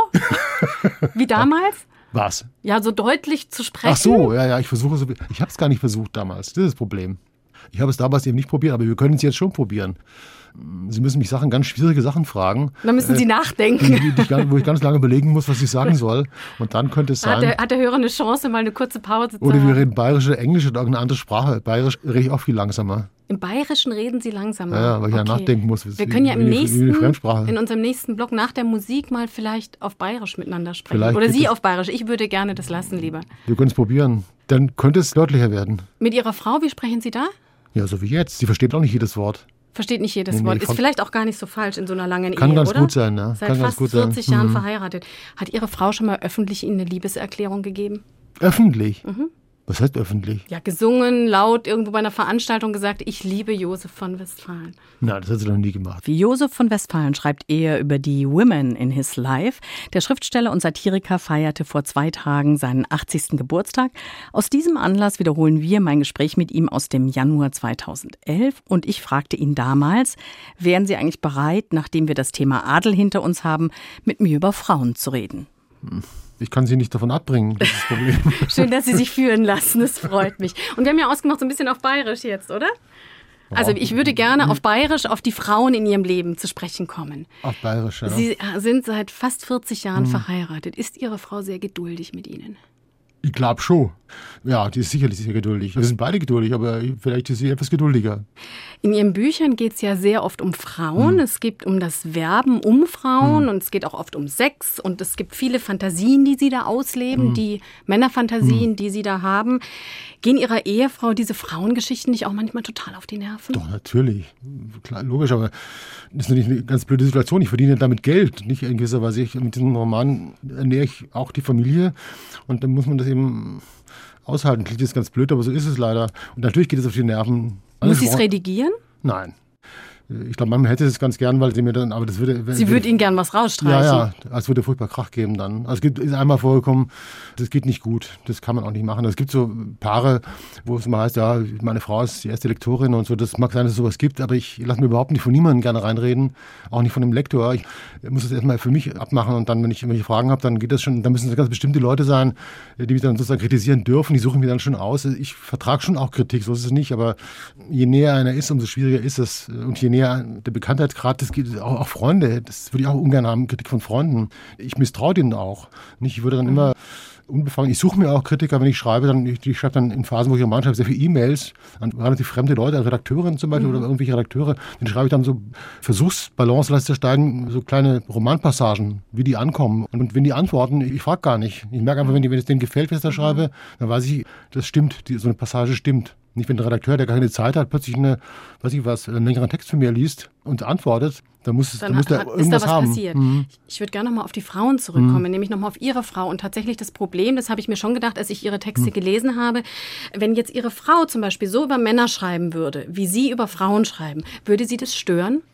Wie damals? Was? Ja, so deutlich zu sprechen? Ach so, ja, ja, ich versuche so. Ich habe es gar nicht versucht damals. Das ist das Problem. Ich habe es damals eben nicht probiert, aber wir können es jetzt schon probieren. Sie müssen mich Sachen, ganz schwierige Sachen fragen. Dann müssen Sie äh, nachdenken. Die, die ich, wo ich ganz lange überlegen muss, was ich sagen soll. Und dann könnte es Da hat sein. der, hat der Hörer eine Chance, mal eine kurze Pause zu Oder wir haben. reden Bayerisch oder Englisch oder irgendeine andere Sprache. Bayerisch rede ich auch viel langsamer. Im Bayerischen reden Sie langsamer. Ja, ja, weil ich ja nachdenken muss. Wir können ja im wie, wie, nächsten, wie eine Fremdsprache. in unserem nächsten Blog nach der Musik mal vielleicht auf Bayerisch miteinander sprechen. Vielleicht Oder geht Sie es- auf Bayerisch. Ich würde gerne das lassen, lieber. Wir können es probieren. Dann könnte es deutlicher werden. Mit Ihrer Frau, wie sprechen Sie da? Ja, so wie jetzt. Sie versteht auch nicht jedes Wort. Versteht nicht jedes Nee, nee, Wort. ich Ist fand- vielleicht auch gar nicht so falsch in so einer langen Kann Ehe, ganz oder? gut sein, ja. Seit Kann ganz fast gut sein. vierzig Jahren Mhm. verheiratet. Hat Ihre Frau schon mal öffentlich Ihnen eine Liebeserklärung gegeben? Öffentlich? Mhm. Was heißt öffentlich? Ja, gesungen, laut, irgendwo bei einer Veranstaltung gesagt, ich liebe Josef von Westphalen. Nein, das hat sie noch nie gemacht. Wie Josef von Westphalen schreibt er über die Women in his life. Der Schriftsteller und Satiriker feierte vor zwei Tagen seinen achtzigsten Geburtstag. Aus diesem Anlass wiederholen wir mein Gespräch mit ihm aus dem Januar zweitausendelf. Und ich fragte ihn damals, wären Sie eigentlich bereit, nachdem wir das Thema Adel hinter uns haben, mit mir über Frauen zu reden? Ich kann sie nicht davon abbringen, das ist das Problem. Schön, dass Sie sich führen lassen, das freut mich. Und wir haben ja ausgemacht, so ein bisschen auf Bayerisch jetzt, oder? Also ich würde gerne auf Bayerisch auf die Frauen in Ihrem Leben zu sprechen kommen. Auf Bayerisch, ja. Sie sind seit fast vierzig Jahren verheiratet. Ist Ihre Frau sehr geduldig mit Ihnen? Ich glaube schon. Ja, die ist sicherlich sehr geduldig. Wir sind beide geduldig, aber vielleicht ist sie etwas geduldiger. In Ihren Büchern geht es ja sehr oft um Frauen. Es geht um das Werben um Frauen und es geht auch oft um Sex. Und es gibt viele Fantasien, die Sie da ausleben, die Männerfantasien, die Sie da haben. Gehen Ihrer Ehefrau diese Frauengeschichten nicht auch manchmal total auf die Nerven? Doch, natürlich. Klar, logisch, aber das ist natürlich eine ganz blöde Situation. Ich verdiene damit Geld, nicht in gewisser Weise. Ich, mit diesem Roman ernähre ich auch die Familie und dann muss man das eben aushalten. Klingt jetzt ganz blöd, aber so ist es leider. Und natürlich geht es auf die Nerven. Muss sie es redigieren? Nein. Ich glaube, man hätte es ganz gern, weil sie mir dann, aber das würde... Sie würde Ihnen gern was rausstreichen. Ja, ja, es würde furchtbar Krach geben dann. Also es gibt, ist einmal vorgekommen, das geht nicht gut, das kann man auch nicht machen. Es gibt so Paare, wo es mal heißt, ja, meine Frau ist die erste Lektorin und so, das mag sein, dass es sowas gibt, aber ich lasse mir überhaupt nicht von niemandem gerne reinreden, auch nicht von dem Lektor. Ich muss das erstmal für mich abmachen und dann, wenn ich irgendwelche Fragen habe, dann geht das schon, dann müssen es ganz bestimmte Leute sein, die mich dann sozusagen kritisieren dürfen, die suchen mir dann schon aus. Ich vertrage schon auch Kritik, so ist es nicht, aber je näher einer ist, umso schwieriger ist es und je näher der Bekanntheitsgrad, das geht auch, auch Freunde, das würde ich auch ungern haben, Kritik von Freunden. Ich misstraue denen auch. Nicht? Ich würde dann immer unbefangen, ich suche mir auch Kritiker, wenn ich schreibe, dann, ich, ich schreibe dann in Phasen, wo ich Roman schreibe, sehr viele E-Mails an relativ fremde Leute, Redakteurinnen zum Beispiel mhm. oder irgendwelche Redakteure, den schreibe ich dann so, Versuchsbalance lässt steigen, so kleine Romanpassagen, wie die ankommen. Und wenn die antworten, ich frage gar nicht. Ich merke einfach, wenn, die, wenn es denen gefällt, was ich da schreibe, dann weiß ich, das stimmt, die, so eine Passage stimmt. Nicht, wenn der Redakteur, der gar keine Zeit hat, plötzlich eine, weiß ich was, einen längeren Text von mir liest und antwortet, dann muss, dann dann muss hat, der hat, irgendwas ist da was haben. passiert. Mhm. Ich würde gerne nochmal auf die Frauen zurückkommen, mhm. nämlich nochmal auf Ihre Frau. Und tatsächlich das Problem, das habe ich mir schon gedacht, als ich Ihre Texte mhm. gelesen habe, wenn jetzt Ihre Frau zum Beispiel so über Männer schreiben würde, wie Sie über Frauen schreiben, würde Sie das stören?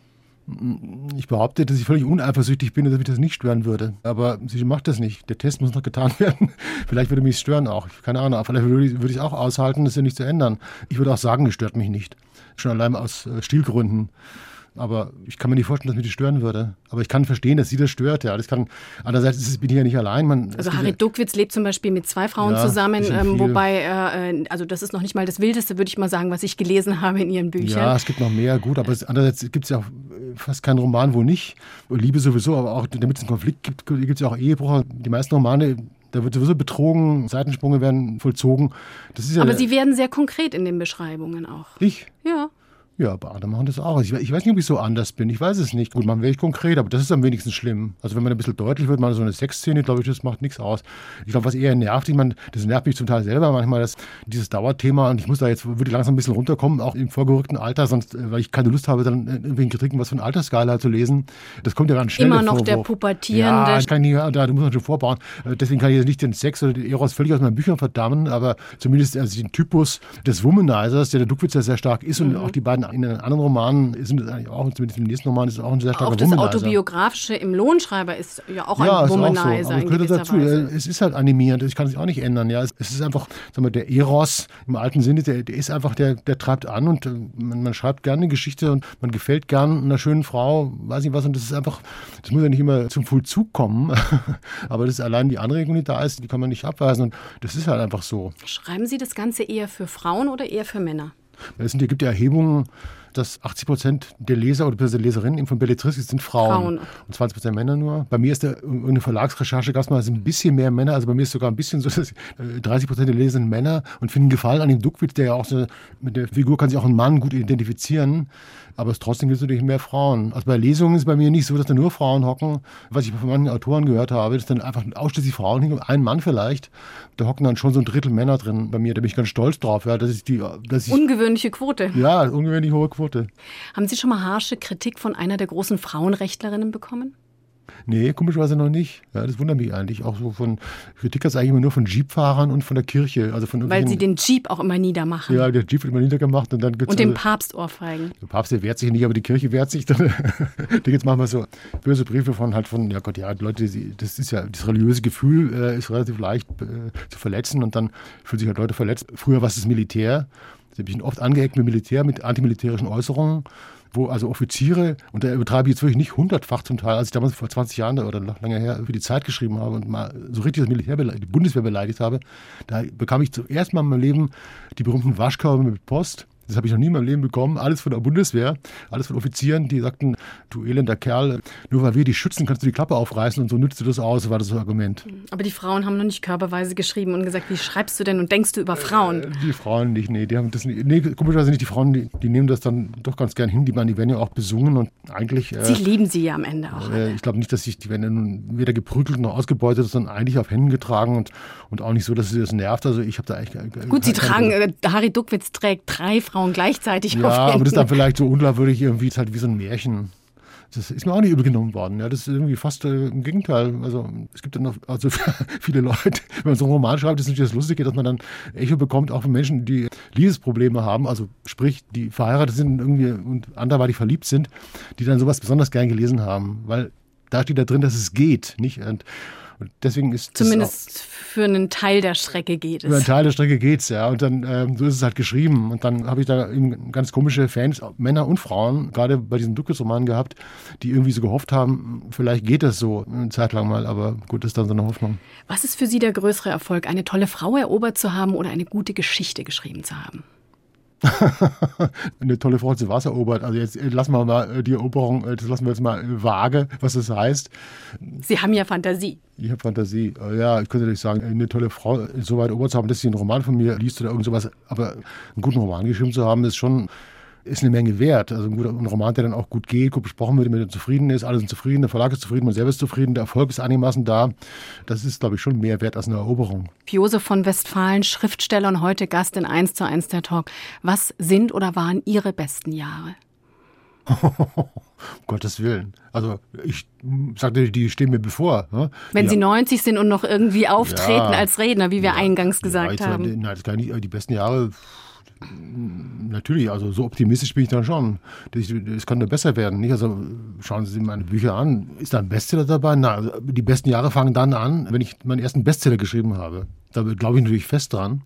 Ich behaupte, dass ich völlig uneifersüchtig bin und dass mich das nicht stören würde. Aber sie macht das nicht. Der Test muss noch getan werden. Vielleicht würde mich es stören auch. Keine Ahnung. Vielleicht würde ich es auch aushalten, das ja nicht zu ändern. Ich würde auch sagen, es stört mich nicht. Schon allein aus Stilgründen. Aber ich kann mir nicht vorstellen, dass mich das stören würde. Aber ich kann verstehen, dass sie das stört. Ja, das kann, andererseits ist es, bin ich ja nicht allein. Man, also Harry Duckwitz lebt zum Beispiel mit zwei Frauen ja, zusammen, ähm, wobei, äh, also das ist noch nicht mal das Wildeste, würde ich mal sagen, was ich gelesen habe in ihren Büchern. Ja, es gibt noch mehr, gut, aber es, andererseits gibt es ja auch fast keinen Roman, wo nicht. Liebe sowieso, aber auch damit es einen Konflikt gibt, gibt es ja auch Ehebruch. Die meisten Romane, da wird sowieso betrogen, Seitensprünge werden vollzogen. Das ist ja aber Sie werden sehr konkret in den Beschreibungen auch. Ich? Ja. Ja, aber andere machen das auch. Ich, ich weiß nicht, ob ich so anders bin. Ich weiß es nicht. Gut, man wäre ich konkret, aber das ist am wenigsten schlimm. Also wenn man ein bisschen deutlich wird, mal so eine Sexszene, glaube ich, das macht nichts aus. Ich glaube, was eher nervt, ich meine, das nervt mich zum Teil selber manchmal, das, dieses Dauerthema. Und ich muss da jetzt wirklich langsam ein bisschen runterkommen, auch im vorgerückten Alter, sonst, weil ich keine Lust habe, dann irgendwelchen Kritiken was von Altersskala zu lesen. Das kommt ja ganz schnell. Immer noch Vorwurf. Der Pubertierende. Ja, das kann ich, da, da muss man schon vorbauen. Deswegen kann ich jetzt nicht den Sex oder den Eros völlig aus meinen Büchern verdammen, aber zumindest also den Typus des Womanizers, der der Duckwitz ja sehr stark ist und mhm. auch die beiden in den anderen Romanen sind es eigentlich auch, zumindest im nächsten Roman ist es auch ein sehr starker Womanizer. Auch das Autobiografische im Lohnschreiber ist ja auch ja, ein Womanizer. Ja, so. Aber es gehört dazu. Weise. Es ist halt animierend, das kann sich auch nicht ändern. Ja, es ist einfach, sagen wir, der Eros im alten Sinne, der, der ist einfach, der, der treibt an und man, man schreibt gerne eine Geschichte und man gefällt gern einer schönen Frau, weiß nicht was, und das ist einfach, das muss ja nicht immer zum Vollzug kommen, aber das ist allein die Anregung, die da ist, die kann man nicht abweisen und das ist halt einfach so. Schreiben Sie das Ganze eher für Frauen oder eher für Männer? Es gibt ja Erhebungen, dass achtzig Prozent der Leser oder der Leserinnen von Belletristik sind Frauen, Frauen und zwanzig Prozent Männer nur. Bei mir ist da eine Verlagsrecherche, gab es mal ein bisschen mehr Männer, also bei mir ist sogar ein bisschen so, dass dreißig Prozent der Leser sind Männer und finden Gefallen an dem Duckwitz, der ja auch so, mit der Figur kann sich auch ein Mann gut identifizieren, aber es trotzdem gibt es natürlich mehr Frauen. Also bei Lesungen ist es bei mir nicht so, dass da nur Frauen hocken, was ich von manchen Autoren gehört habe, dass dann einfach ausschließlich Frauen hingen, ein Mann vielleicht, da hocken dann schon so ein Drittel Männer drin bei mir, da bin ich ganz stolz drauf. Ja, dass ich die, dass ich, ungewöhnliche Quote. Ja, ungewöhnlich hohe Quote. Haben Sie schon mal harsche Kritik von einer der großen Frauenrechtlerinnen bekommen? Nee, komischerweise noch nicht. Ja, das wundert mich eigentlich. Auch so von Kritik ist eigentlich immer nur von Jeepfahrern und von der Kirche. Also von weil sie den Jeep auch immer niedermachen. Ja, der Jeep wird immer niedergemacht. Und, dann gibt's und den also, Papst ohrfeigen. Der Papst, der wehrt sich nicht, aber die Kirche wehrt sich. Dann da gibt es manchmal so böse Briefe von, halt von, ja Gott, ja, Leute, das ist ja, das religiöse Gefühl äh, ist relativ leicht äh, zu verletzen und dann fühlen sich halt Leute verletzt. Früher war es das Militär. Sie haben oft angeeckt mit Militär, mit antimilitärischen Äußerungen, wo also Offiziere, und da übertreibe ich jetzt wirklich nicht hundertfach zum Teil, als ich damals vor zwanzig Jahren oder noch lange her für die Zeit geschrieben habe und mal so richtig das Militär, die Bundeswehr beleidigt habe, da bekam ich zuerst mal in meinem Leben die berühmten Waschkörbe mit Post. Das habe ich noch nie in meinem Leben bekommen. Alles von der Bundeswehr, alles von Offizieren, die sagten, du elender Kerl, nur weil wir dich schützen, kannst du die Klappe aufreißen und so nützt du das aus, war das so ein Argument. Aber die Frauen haben noch nicht körperweise geschrieben und gesagt, wie schreibst du denn und denkst du über Frauen? Äh, die Frauen nicht, nee, die haben das nicht, nee, komischerweise nicht. Die Frauen, die, die nehmen das dann doch ganz gern hin, die, die werden ja auch besungen und eigentlich... Äh, Sie lieben sie ja am Ende auch. Äh, ich glaube nicht, dass sich, die werden ja nun weder geprügelt noch ausgebeutet, sondern eigentlich auf Händen getragen und, und auch nicht so, dass sie das nervt. Also ich habe da echt... Gut, Sie tragen, äh, Harry Duckwitz trägt drei Frauen gleichzeitig. Ja, aber das ist dann vielleicht so unglaubwürdig, irgendwie ist halt wie so ein Märchen. Das ist mir auch nicht übel genommen worden. Ja, das ist irgendwie fast äh, im Gegenteil. Also es gibt dann noch also viele Leute, wenn man so einen Roman schreibt, ist es natürlich das Lustige, dass man dann Echo bekommt, auch von Menschen, die Liebesprobleme haben, also sprich, die verheiratet sind irgendwie und anderweitig verliebt sind, die dann sowas besonders gern gelesen haben. Weil da steht da drin, dass es geht, nicht? Und, und deswegen ist zumindest für einen Teil der Strecke geht es. Für einen Teil der Strecke geht es, ja. Und dann ähm, so ist es halt geschrieben. Und dann habe ich da eben ganz komische Fans, Männer und Frauen, gerade bei diesem Duckwitz-Roman gehabt, die irgendwie so gehofft haben, vielleicht geht das so eine Zeit lang mal, aber gut, das ist dann so eine Hoffnung. Was ist für Sie der größere Erfolg, eine tolle Frau erobert zu haben oder eine gute Geschichte geschrieben zu haben? Eine tolle Frau hat sie was erobert. Also jetzt lassen wir mal die Eroberung, das lassen wir jetzt mal vage, was das heißt. Sie haben ja Fantasie. Ich habe Fantasie. Ja, ich könnte nicht sagen, eine tolle Frau so weit erobert zu haben, dass sie einen Roman von mir liest oder irgend sowas. Aber einen guten Roman geschrieben zu haben, ist schon ist eine Menge wert. Also ein, guter, ein Roman, der dann auch gut geht, gut besprochen wird, mit dem zufrieden ist, alle sind zufrieden, der Verlag ist zufrieden, man selber ist zufrieden, der Erfolg ist einigermaßen da. Das ist, glaube ich, schon mehr wert als eine Eroberung. Josef von Westfalen, Schriftsteller und heute Gast in eins zu eins der Talk. Was sind oder waren Ihre besten Jahre? Um Gottes Willen. Also ich sagte, die stehen mir bevor. Ne? Wenn ja. Sie neunzig sind und noch irgendwie auftreten ja. als Redner, wie wir ja. eingangs gesagt ja, haben. Nein, das kann nicht, die besten Jahre... Natürlich, also so optimistisch bin ich dann schon. Es kann nur besser werden. Nicht? Also schauen Sie sich meine Bücher an. Ist da ein Bestseller dabei? Nein, also die besten Jahre fangen dann an, wenn ich meinen ersten Bestseller geschrieben habe. Da glaube ich natürlich fest dran.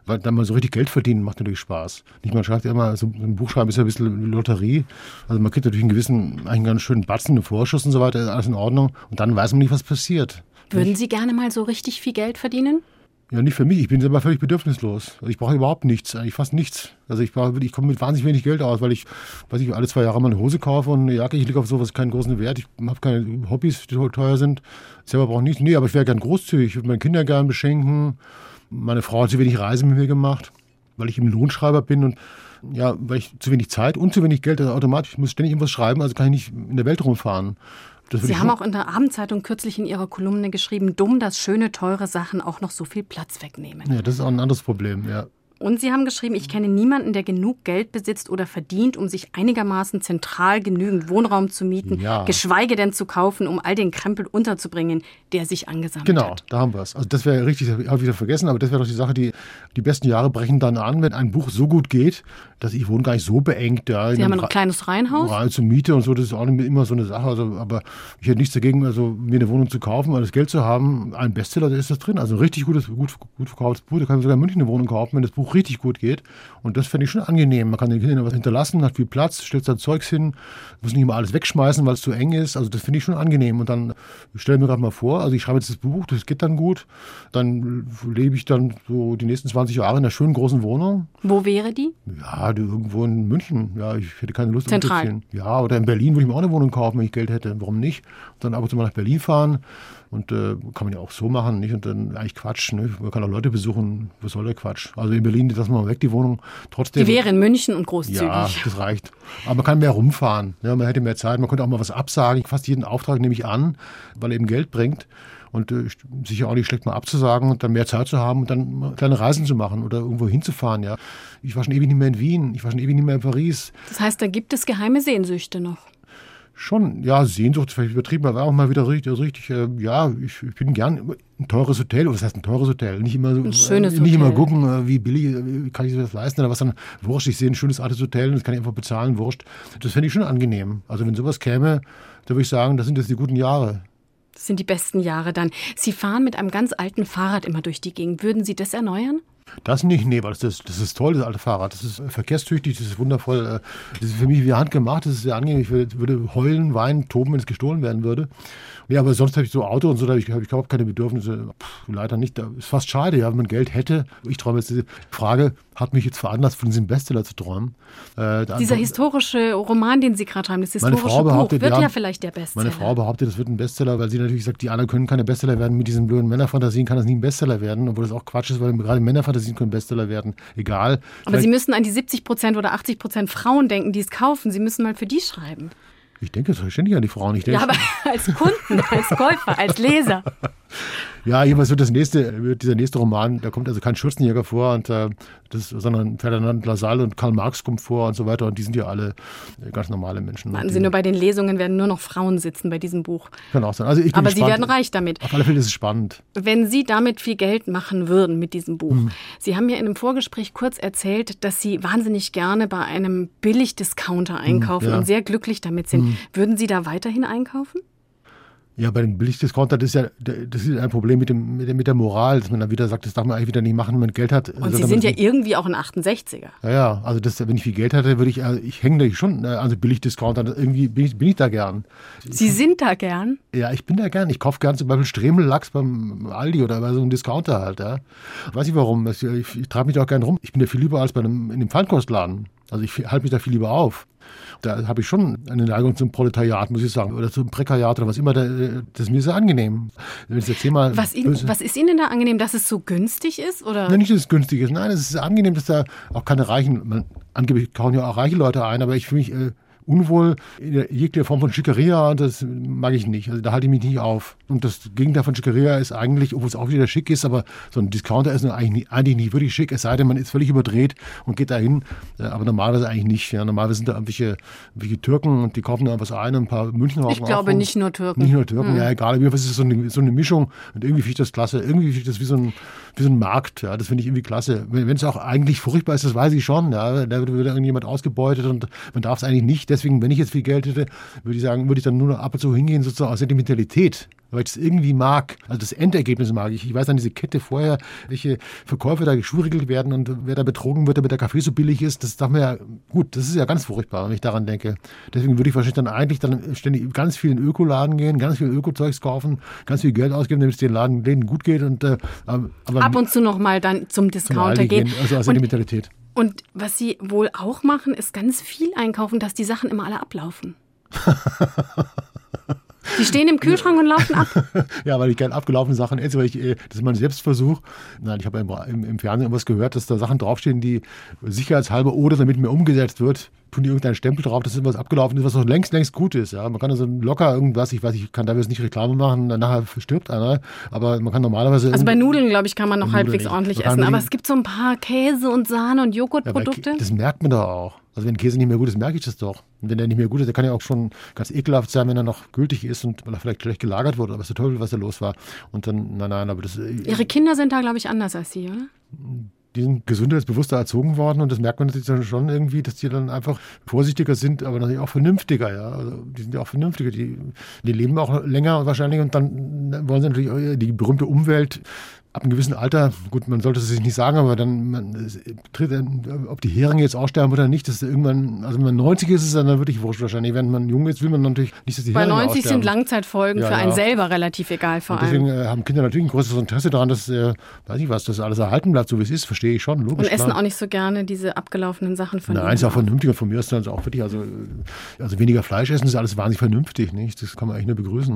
Weil dann mal so richtig Geld verdienen macht natürlich Spaß. Nicht, man schreibt ja immer, so ein Buch schreiben ist ja ein bisschen Lotterie. Also man kriegt natürlich einen gewissen, eigentlich einen ganz schönen Batzen, einen Vorschuss und so weiter, ist alles in Ordnung. Und dann weiß man nicht, was passiert. Würden nicht? Sie gerne mal so richtig viel Geld verdienen? Ja, nicht für mich. Ich bin selber völlig bedürfnislos. Also ich brauche überhaupt nichts, eigentlich fast nichts. Also ich, brauche, ich komme mit wahnsinnig wenig Geld aus, weil ich, weiß ich, alle zwei Jahre mal eine Hose kaufe und eine Jacke. Ich lege auf sowas keinen großen Wert. Ich habe keine Hobbys, die teuer sind. Ich selber brauche nichts. Nee, aber ich wäre gern großzügig. Ich würde meine Kinder gern beschenken. Meine Frau hat zu wenig Reisen mit mir gemacht, weil ich eben Lohnschreiber bin und ja, weil ich zu wenig Zeit und zu wenig Geld, also automatisch, ich muss ständig irgendwas schreiben, also kann ich nicht in der Welt rumfahren. Sie haben auch in der Abendzeitung kürzlich in Ihrer Kolumne geschrieben, dumm, dass schöne, teure Sachen auch noch so viel Platz wegnehmen. Ja, das ist auch ein anderes Problem, ja. Und Sie haben geschrieben, ich kenne niemanden, der genug Geld besitzt oder verdient, um sich einigermaßen zentral genügend Wohnraum zu mieten, ja. geschweige denn zu kaufen, um all den Krempel unterzubringen, der sich angesammelt genau, hat. Genau, da haben wir es. Also das wäre richtig, das habe ich wieder vergessen, aber das wäre doch die Sache, die, die besten Jahre brechen dann an, wenn ein Buch so gut geht, dass ich wohne gar nicht so beengt. Ja, Sie haben ein Ra- kleines Reihenhaus? Rein zur Miete und so, das ist auch nicht immer so eine Sache. Also, aber ich hätte nichts dagegen, also mir eine Wohnung zu kaufen, weil das Geld zu haben, ein Bestseller, da ist das drin. Also ein richtig gutes, gut, gut verkauftes Buch, da kann man sogar in München eine Wohnung kaufen, wenn das Buch richtig gut geht. Und das fände ich schon angenehm. Man kann den Kindern was hinterlassen, hat viel Platz, stellt sein Zeugs hin, muss nicht immer alles wegschmeißen, weil es zu eng ist. Also das finde ich schon angenehm. Und dann stelle ich mir gerade mal vor, also ich schreibe jetzt das Buch, das geht dann gut. Dann lebe ich dann so die nächsten zwanzig Jahre in einer schönen großen Wohnung. Wo wäre die? Ja, irgendwo in München. Ja, ich hätte keine Lust, zentral. umzuziehen. Ja, oder in Berlin würde ich mir auch eine Wohnung kaufen, wenn ich Geld hätte. Warum nicht? Und dann ab und zu mal nach Berlin fahren. Und äh, kann man ja auch so machen, nicht? Und dann eigentlich Quatsch, ne? Man kann auch Leute besuchen, was soll der Quatsch? Also in Berlin, lassen wir mal weg, die Wohnung. Trotzdem. Die wäre in München und großzügig. Ja, das reicht. Aber man kann mehr rumfahren. Ja, man hätte mehr Zeit, man könnte auch mal was absagen. Fast jeden Auftrag nehme ich an, weil er eben Geld bringt. Und äh, sicher auch nicht schlecht, mal abzusagen und dann mehr Zeit zu haben und dann mal kleine Reisen zu machen oder irgendwo hinzufahren. Ja. Ich war schon ewig nicht mehr in Wien, ich war schon ewig nicht mehr in Paris. Das heißt, da gibt es geheime Sehnsüchte noch? Schon, ja, Sehnsucht, vielleicht übertrieben, aber auch mal wieder richtig, also richtig äh, ja, ich, ich bin gern ein teures Hotel, was heißt ein teures Hotel? Nicht immer, ein schönes äh, nicht Hotel. Immer gucken, äh, wie billig, äh, kann ich das leisten oder was dann, wurscht, ich sehe ein schönes altes Hotel und das kann ich einfach bezahlen, wurscht. Das fände ich schon angenehm. Also wenn sowas käme, da würde ich sagen, das sind jetzt die guten Jahre. Das sind die besten Jahre dann. Sie fahren mit einem ganz alten Fahrrad immer durch die Gegend. Würden Sie das erneuern? Das nicht, nee, weil das ist, das ist toll, das alte Fahrrad. Das ist verkehrstüchtig, das ist wundervoll. Das ist für mich wie handgemacht, das ist sehr angenehm. Ich würde heulen, weinen, toben, wenn es gestohlen werden würde. Nee, aber sonst habe ich so Auto und so, da habe ich, hab ich überhaupt keine Bedürfnisse. Puh, leider nicht. Das ist fast schade, ja, wenn man Geld hätte. Ich träume jetzt, diese Frage hat mich jetzt veranlasst, von diesem Bestseller zu träumen. Äh, Dieser Antwort, historische Roman, den Sie gerade haben, das historische Buch, wird ja, ja vielleicht der Bestseller. Meine Frau behauptet, das wird ein Bestseller, weil sie natürlich sagt, die anderen können keine Bestseller werden. Mit diesen blöden Männerfantasien kann das nie ein Bestseller werden, obwohl das auch Quatsch ist, weil gerade Männerfantasien können Bestseller werden. Egal. Aber Sie müssen an die siebzig Prozent oder achtzig Prozent Frauen denken, die es kaufen. Sie müssen mal für die schreiben. Ich denke ständig an die Frauen. Ich denke, ja, aber als Kunden, als Käufer, als Leser. Ja, jedenfalls wird das nächste, dieser nächste Roman, da kommt also kein Schürzenjäger vor, und, äh, das, sondern Ferdinand Lassalle und Karl Marx kommt vor und so weiter. Und die sind ja alle ganz normale Menschen. Warten Sie, nur bei den Lesungen werden nur noch Frauen sitzen bei diesem Buch. Kann auch sein. Also ich bin Aber gespannt. Sie werden reich damit. Auf alle Fälle ist es spannend. Wenn Sie damit viel Geld machen würden mit diesem Buch. Hm. Sie haben ja in einem Vorgespräch kurz erzählt, dass Sie wahnsinnig gerne bei einem Billigdiscounter einkaufen hm, ja. und sehr glücklich damit sind. Hm. Würden Sie da weiterhin einkaufen? Ja, bei dem Billigdiscounter, das ist ja das ist ein Problem mit, dem, mit, der, mit der Moral, dass man dann wieder sagt, das darf man eigentlich wieder nicht machen, wenn man Geld hat. Und Sie sind ja irgendwie auch ein achtundsechziger. Ja, ja, also das, wenn ich viel Geld hatte, würde ich, also ich hänge da schon, also Billigdiscounter, irgendwie bin ich, bin ich da gern. Sie sind da gern? Ja, ich bin da gern. Ich kaufe gern zum Beispiel Stremellachs beim Aldi oder bei so einem Discounter halt. Ja. Weiß ich warum, ich, ich, ich trage mich da auch gern rum. Ich bin da viel lieber als bei einem, in einem Feinkostladen. Also ich halte mich da viel lieber auf. Da habe ich schon eine Neigung zum Proletariat, muss ich sagen, oder zum Prekariat oder was immer. Das ist mir sehr angeblich. Wenn ich jetzt mal was, Ihnen, was ist Ihnen da angenehm, dass es so günstig ist? Oder? Nein, nicht, dass es günstig ist. Nein, es ist angenehm, dass da auch keine reichen, man, angeblich kaufen ja auch reiche Leute ein, aber ich fühle mich äh, unwohl in jeglicher Form von Schickeria, und das mag ich nicht. Also da halte ich mich nicht auf. Und das Gegenteil von Schickeria ist eigentlich, obwohl es auch wieder schick ist, aber so ein Discounter ist eigentlich nicht, eigentlich nicht wirklich schick, es sei denn, man ist völlig überdreht und geht da hin. Aber normalerweise eigentlich nicht. Ja, normalerweise sind da irgendwelche, irgendwelche Türken und die kaufen da was ein, ein paar Münchner. Ich glaube auch, nicht nur Türken. Nicht nur Türken, hm. ja egal. Aber es ist so eine, so eine Mischung und irgendwie finde ich das klasse. Irgendwie finde ich das wie so ein, wie so ein Markt. Ja, das finde ich irgendwie klasse. Wenn es auch eigentlich furchtbar ist, das weiß ich schon. Ja, da wird irgendjemand ausgebeutet und man darf es eigentlich nicht. deswegen, wenn ich jetzt viel Geld hätte, würde ich sagen, würde ich dann nur noch ab und zu hingehen, sozusagen aus Sentimentalität, weil ich es irgendwie mag. Also das Endergebnis mag ich. Ich weiß an diese Kette vorher, welche Verkäufe da geschwurigelt werden und wer da betrogen wird, damit der Kaffee so billig ist, das darf man ja, gut, das ist ja ganz furchtbar, wenn ich daran denke. Deswegen würde ich wahrscheinlich dann eigentlich dann ständig ganz viel in Ökoladen gehen, ganz viel Ökozeugs kaufen, ganz viel Geld ausgeben, damit es den Laden denen gut geht. Und, äh, aber ab und zu noch mal dann zum Discounter gehen. gehen. Also aus Sentimentalität. Und, und was Sie wohl auch machen, ist ganz viel einkaufen, dass die Sachen immer alle ablaufen. Die stehen im Kühlschrank und laufen ab. Ja, weil ich gerne abgelaufene Sachen esse, weil ich, das ist mein Selbstversuch. Nein, ich habe im, im, im Fernsehen irgendwas gehört, dass da Sachen draufstehen, die sicherheitshalber oder damit mir umgesetzt wird, tun die irgendeinen Stempel drauf, dass irgendwas abgelaufen ist, was noch längst, längst gut ist. Ja, man kann also locker irgendwas, ich weiß, ich kann da jetzt nicht Reklame machen, nachher stirbt einer, aber man kann normalerweise... Also bei Nudeln, glaube ich, kann man noch halbwegs ordentlich essen, aber es gibt so ein paar Käse und Sahne und Joghurtprodukte. Ja, das merkt man doch auch. Also wenn Käse nicht mehr gut ist, merke ich das doch. Und wenn der nicht mehr gut ist, der kann ja auch schon ganz ekelhaft sein, wenn er noch gültig ist und weil er vielleicht schlecht gelagert wurde, aber es ist der Teufel, was da los war. Und dann, nein, nein, aber das... Ihre Kinder sind da, glaube ich, anders als Sie, oder? Die sind gesundheitsbewusster erzogen worden und das merkt man natürlich dann schon irgendwie, dass die dann einfach vorsichtiger sind, aber natürlich auch vernünftiger, ja. Also die sind ja auch vernünftiger, die, die leben auch länger wahrscheinlich und dann wollen sie natürlich die berühmte Umwelt ab einem gewissen Alter, gut, man sollte es sich nicht sagen, aber dann, man, tritt, ob die Heringe jetzt aussterben oder nicht, das ist irgendwann, also wenn man neunzig ist, ist es dann wirklich wurscht wahrscheinlich. Wenn man jung ist, will man natürlich nicht, dass die Heringe aussterben. Bei neunzig sind Langzeitfolgen ja, für einen ja. selber relativ egal vor allem. Deswegen äh, haben Kinder natürlich ein größeres Interesse daran, dass, äh, weiß ich was, dass alles erhalten bleibt, so wie es ist, verstehe ich schon, logisch. Und essen klar. auch nicht so gerne diese abgelaufenen Sachen von Nein, ist auch vernünftiger von mir, ist dann auch wirklich, also, also weniger Fleisch essen ist alles wahnsinnig vernünftig, nicht? Das kann man eigentlich nur begrüßen.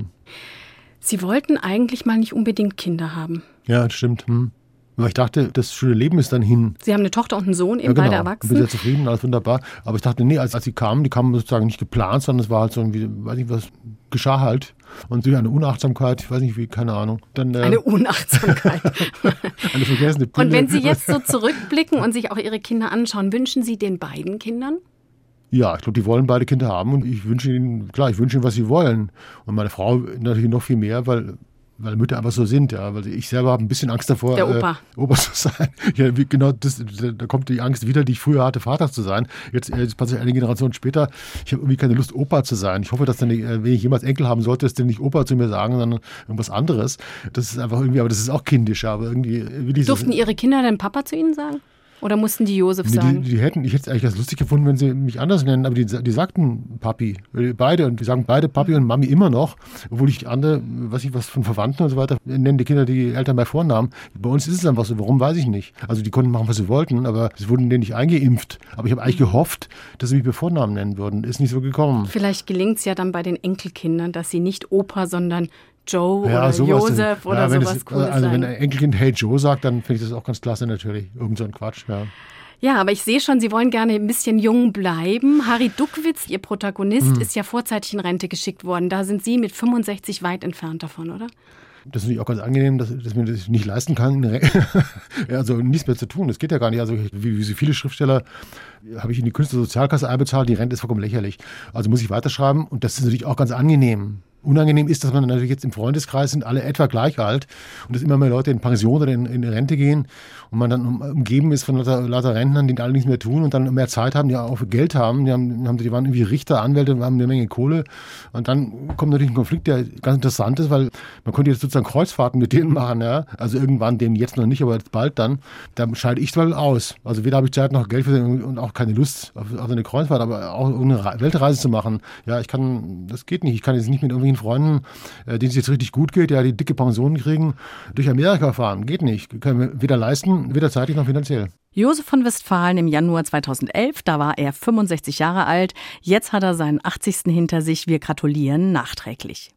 Sie wollten eigentlich mal nicht unbedingt Kinder haben. Ja, das stimmt. Hm. Aber ich dachte, das schöne Leben ist dann hin. Sie haben eine Tochter und einen Sohn, eben ja, genau. beide erwachsen. Ich bin sehr zufrieden, alles wunderbar. Aber ich dachte, nee, als, als sie kamen, die kamen sozusagen nicht geplant, sondern es war halt so irgendwie, weiß nicht was, geschah halt. Und durch eine Unachtsamkeit, ich weiß nicht wie, keine Ahnung. Dann, äh, eine Unachtsamkeit. eine vergessene Pille. Und wenn Sie jetzt so zurückblicken und sich auch Ihre Kinder anschauen, wünschen Sie den beiden Kindern? Ja, ich glaube, die wollen beide Kinder haben und ich wünsche ihnen, klar, ich wünsche ihnen, was sie wollen. Und meine Frau natürlich noch viel mehr, weil... Weil Mütter einfach so sind, ja. Weil ich selber habe ein bisschen Angst davor, der Opa, äh, Opa zu sein. Ja, wie, genau, das, da kommt die Angst wieder, die ich früher hatte, Vater zu sein. Jetzt, jetzt passiert eine Generation später. Ich habe irgendwie keine Lust, Opa zu sein. Ich hoffe, dass dann, wenn ich jemals Enkel haben sollte, dass die nicht Opa zu mir sagen, sondern irgendwas anderes. Das ist einfach irgendwie, aber das ist auch kindisch. Aber irgendwie, wie dieses, durften Ihre Kinder denn Papa zu Ihnen sagen? Oder mussten die Josef nee, sagen? Die, die hätten, ich hätte es eigentlich ganz lustig gefunden, wenn sie mich anders nennen, aber die, die sagten Papi, beide, und die sagen beide Papi und Mami immer noch, obwohl ich andere, weiß ich was von Verwandten und so weiter, nennen die Kinder die Eltern bei Vornamen. Bei uns ist es einfach so, warum, weiß ich nicht. Also die konnten machen, was sie wollten, aber es wurden denen nicht eingeimpft. Aber ich habe eigentlich gehofft, dass sie mich bei Vornamen nennen würden. Ist nicht so gekommen. Vielleicht gelingt es ja dann bei den Enkelkindern, dass sie nicht Opa, sondern Joe ja, oder sowas Josef denn, oder ja, sowas es, Cooles Also sein. wenn ein Enkelkind Hey Joe sagt, dann finde ich das auch ganz klasse natürlich. Irgend so ein Quatsch, ja. Ja, aber ich sehe schon, Sie wollen gerne ein bisschen jung bleiben. Harry Duckwitz, Ihr Protagonist, mhm. ist ja vorzeitig in Rente geschickt worden. Da sind Sie mit fünfundsechzig weit entfernt davon, oder? Das ist natürlich auch ganz angenehm, dass, dass man das nicht leisten kann, also nichts mehr zu tun. Das geht ja gar nicht. Also wie, wie so viele Schriftsteller habe ich in die Künstlersozialkasse einbezahlt, die Rente ist vollkommen lächerlich. Also muss ich weiterschreiben und das ist natürlich auch ganz angenehm. Unangenehm ist, dass man natürlich jetzt im Freundeskreis sind alle etwa gleich alt und dass immer mehr Leute in Pension oder in, in Rente gehen und man dann umgeben ist von lauter, lauter Rentnern, die alle nichts mehr tun und dann mehr Zeit haben, die auch Geld haben. Die, haben, die waren irgendwie Richter, Anwälte, haben eine Menge Kohle und dann kommt natürlich ein Konflikt, der ganz interessant ist, weil man könnte jetzt sozusagen Kreuzfahrten mit denen machen, ja. Also irgendwann, denen jetzt noch nicht, aber jetzt bald dann. Da scheide ich mal aus. Also weder habe ich Zeit noch Geld für den und auch keine Lust auf, auf eine Kreuzfahrt, aber auch eine Weltreise zu machen. Ja, ich kann, das geht nicht. Ich kann jetzt nicht mit irgendwelchen Freunden, äh, denen es jetzt richtig gut geht, ja, die dicke Pensionen kriegen, durch Amerika fahren. Geht nicht. Können wir weder leisten, weder zeitlich noch finanziell. Josef von Westfalen im Januar zweitausendelf, da war er fünfundsechzig Jahre alt. Jetzt hat er seinen achtzigsten hinter sich. Wir gratulieren nachträglich.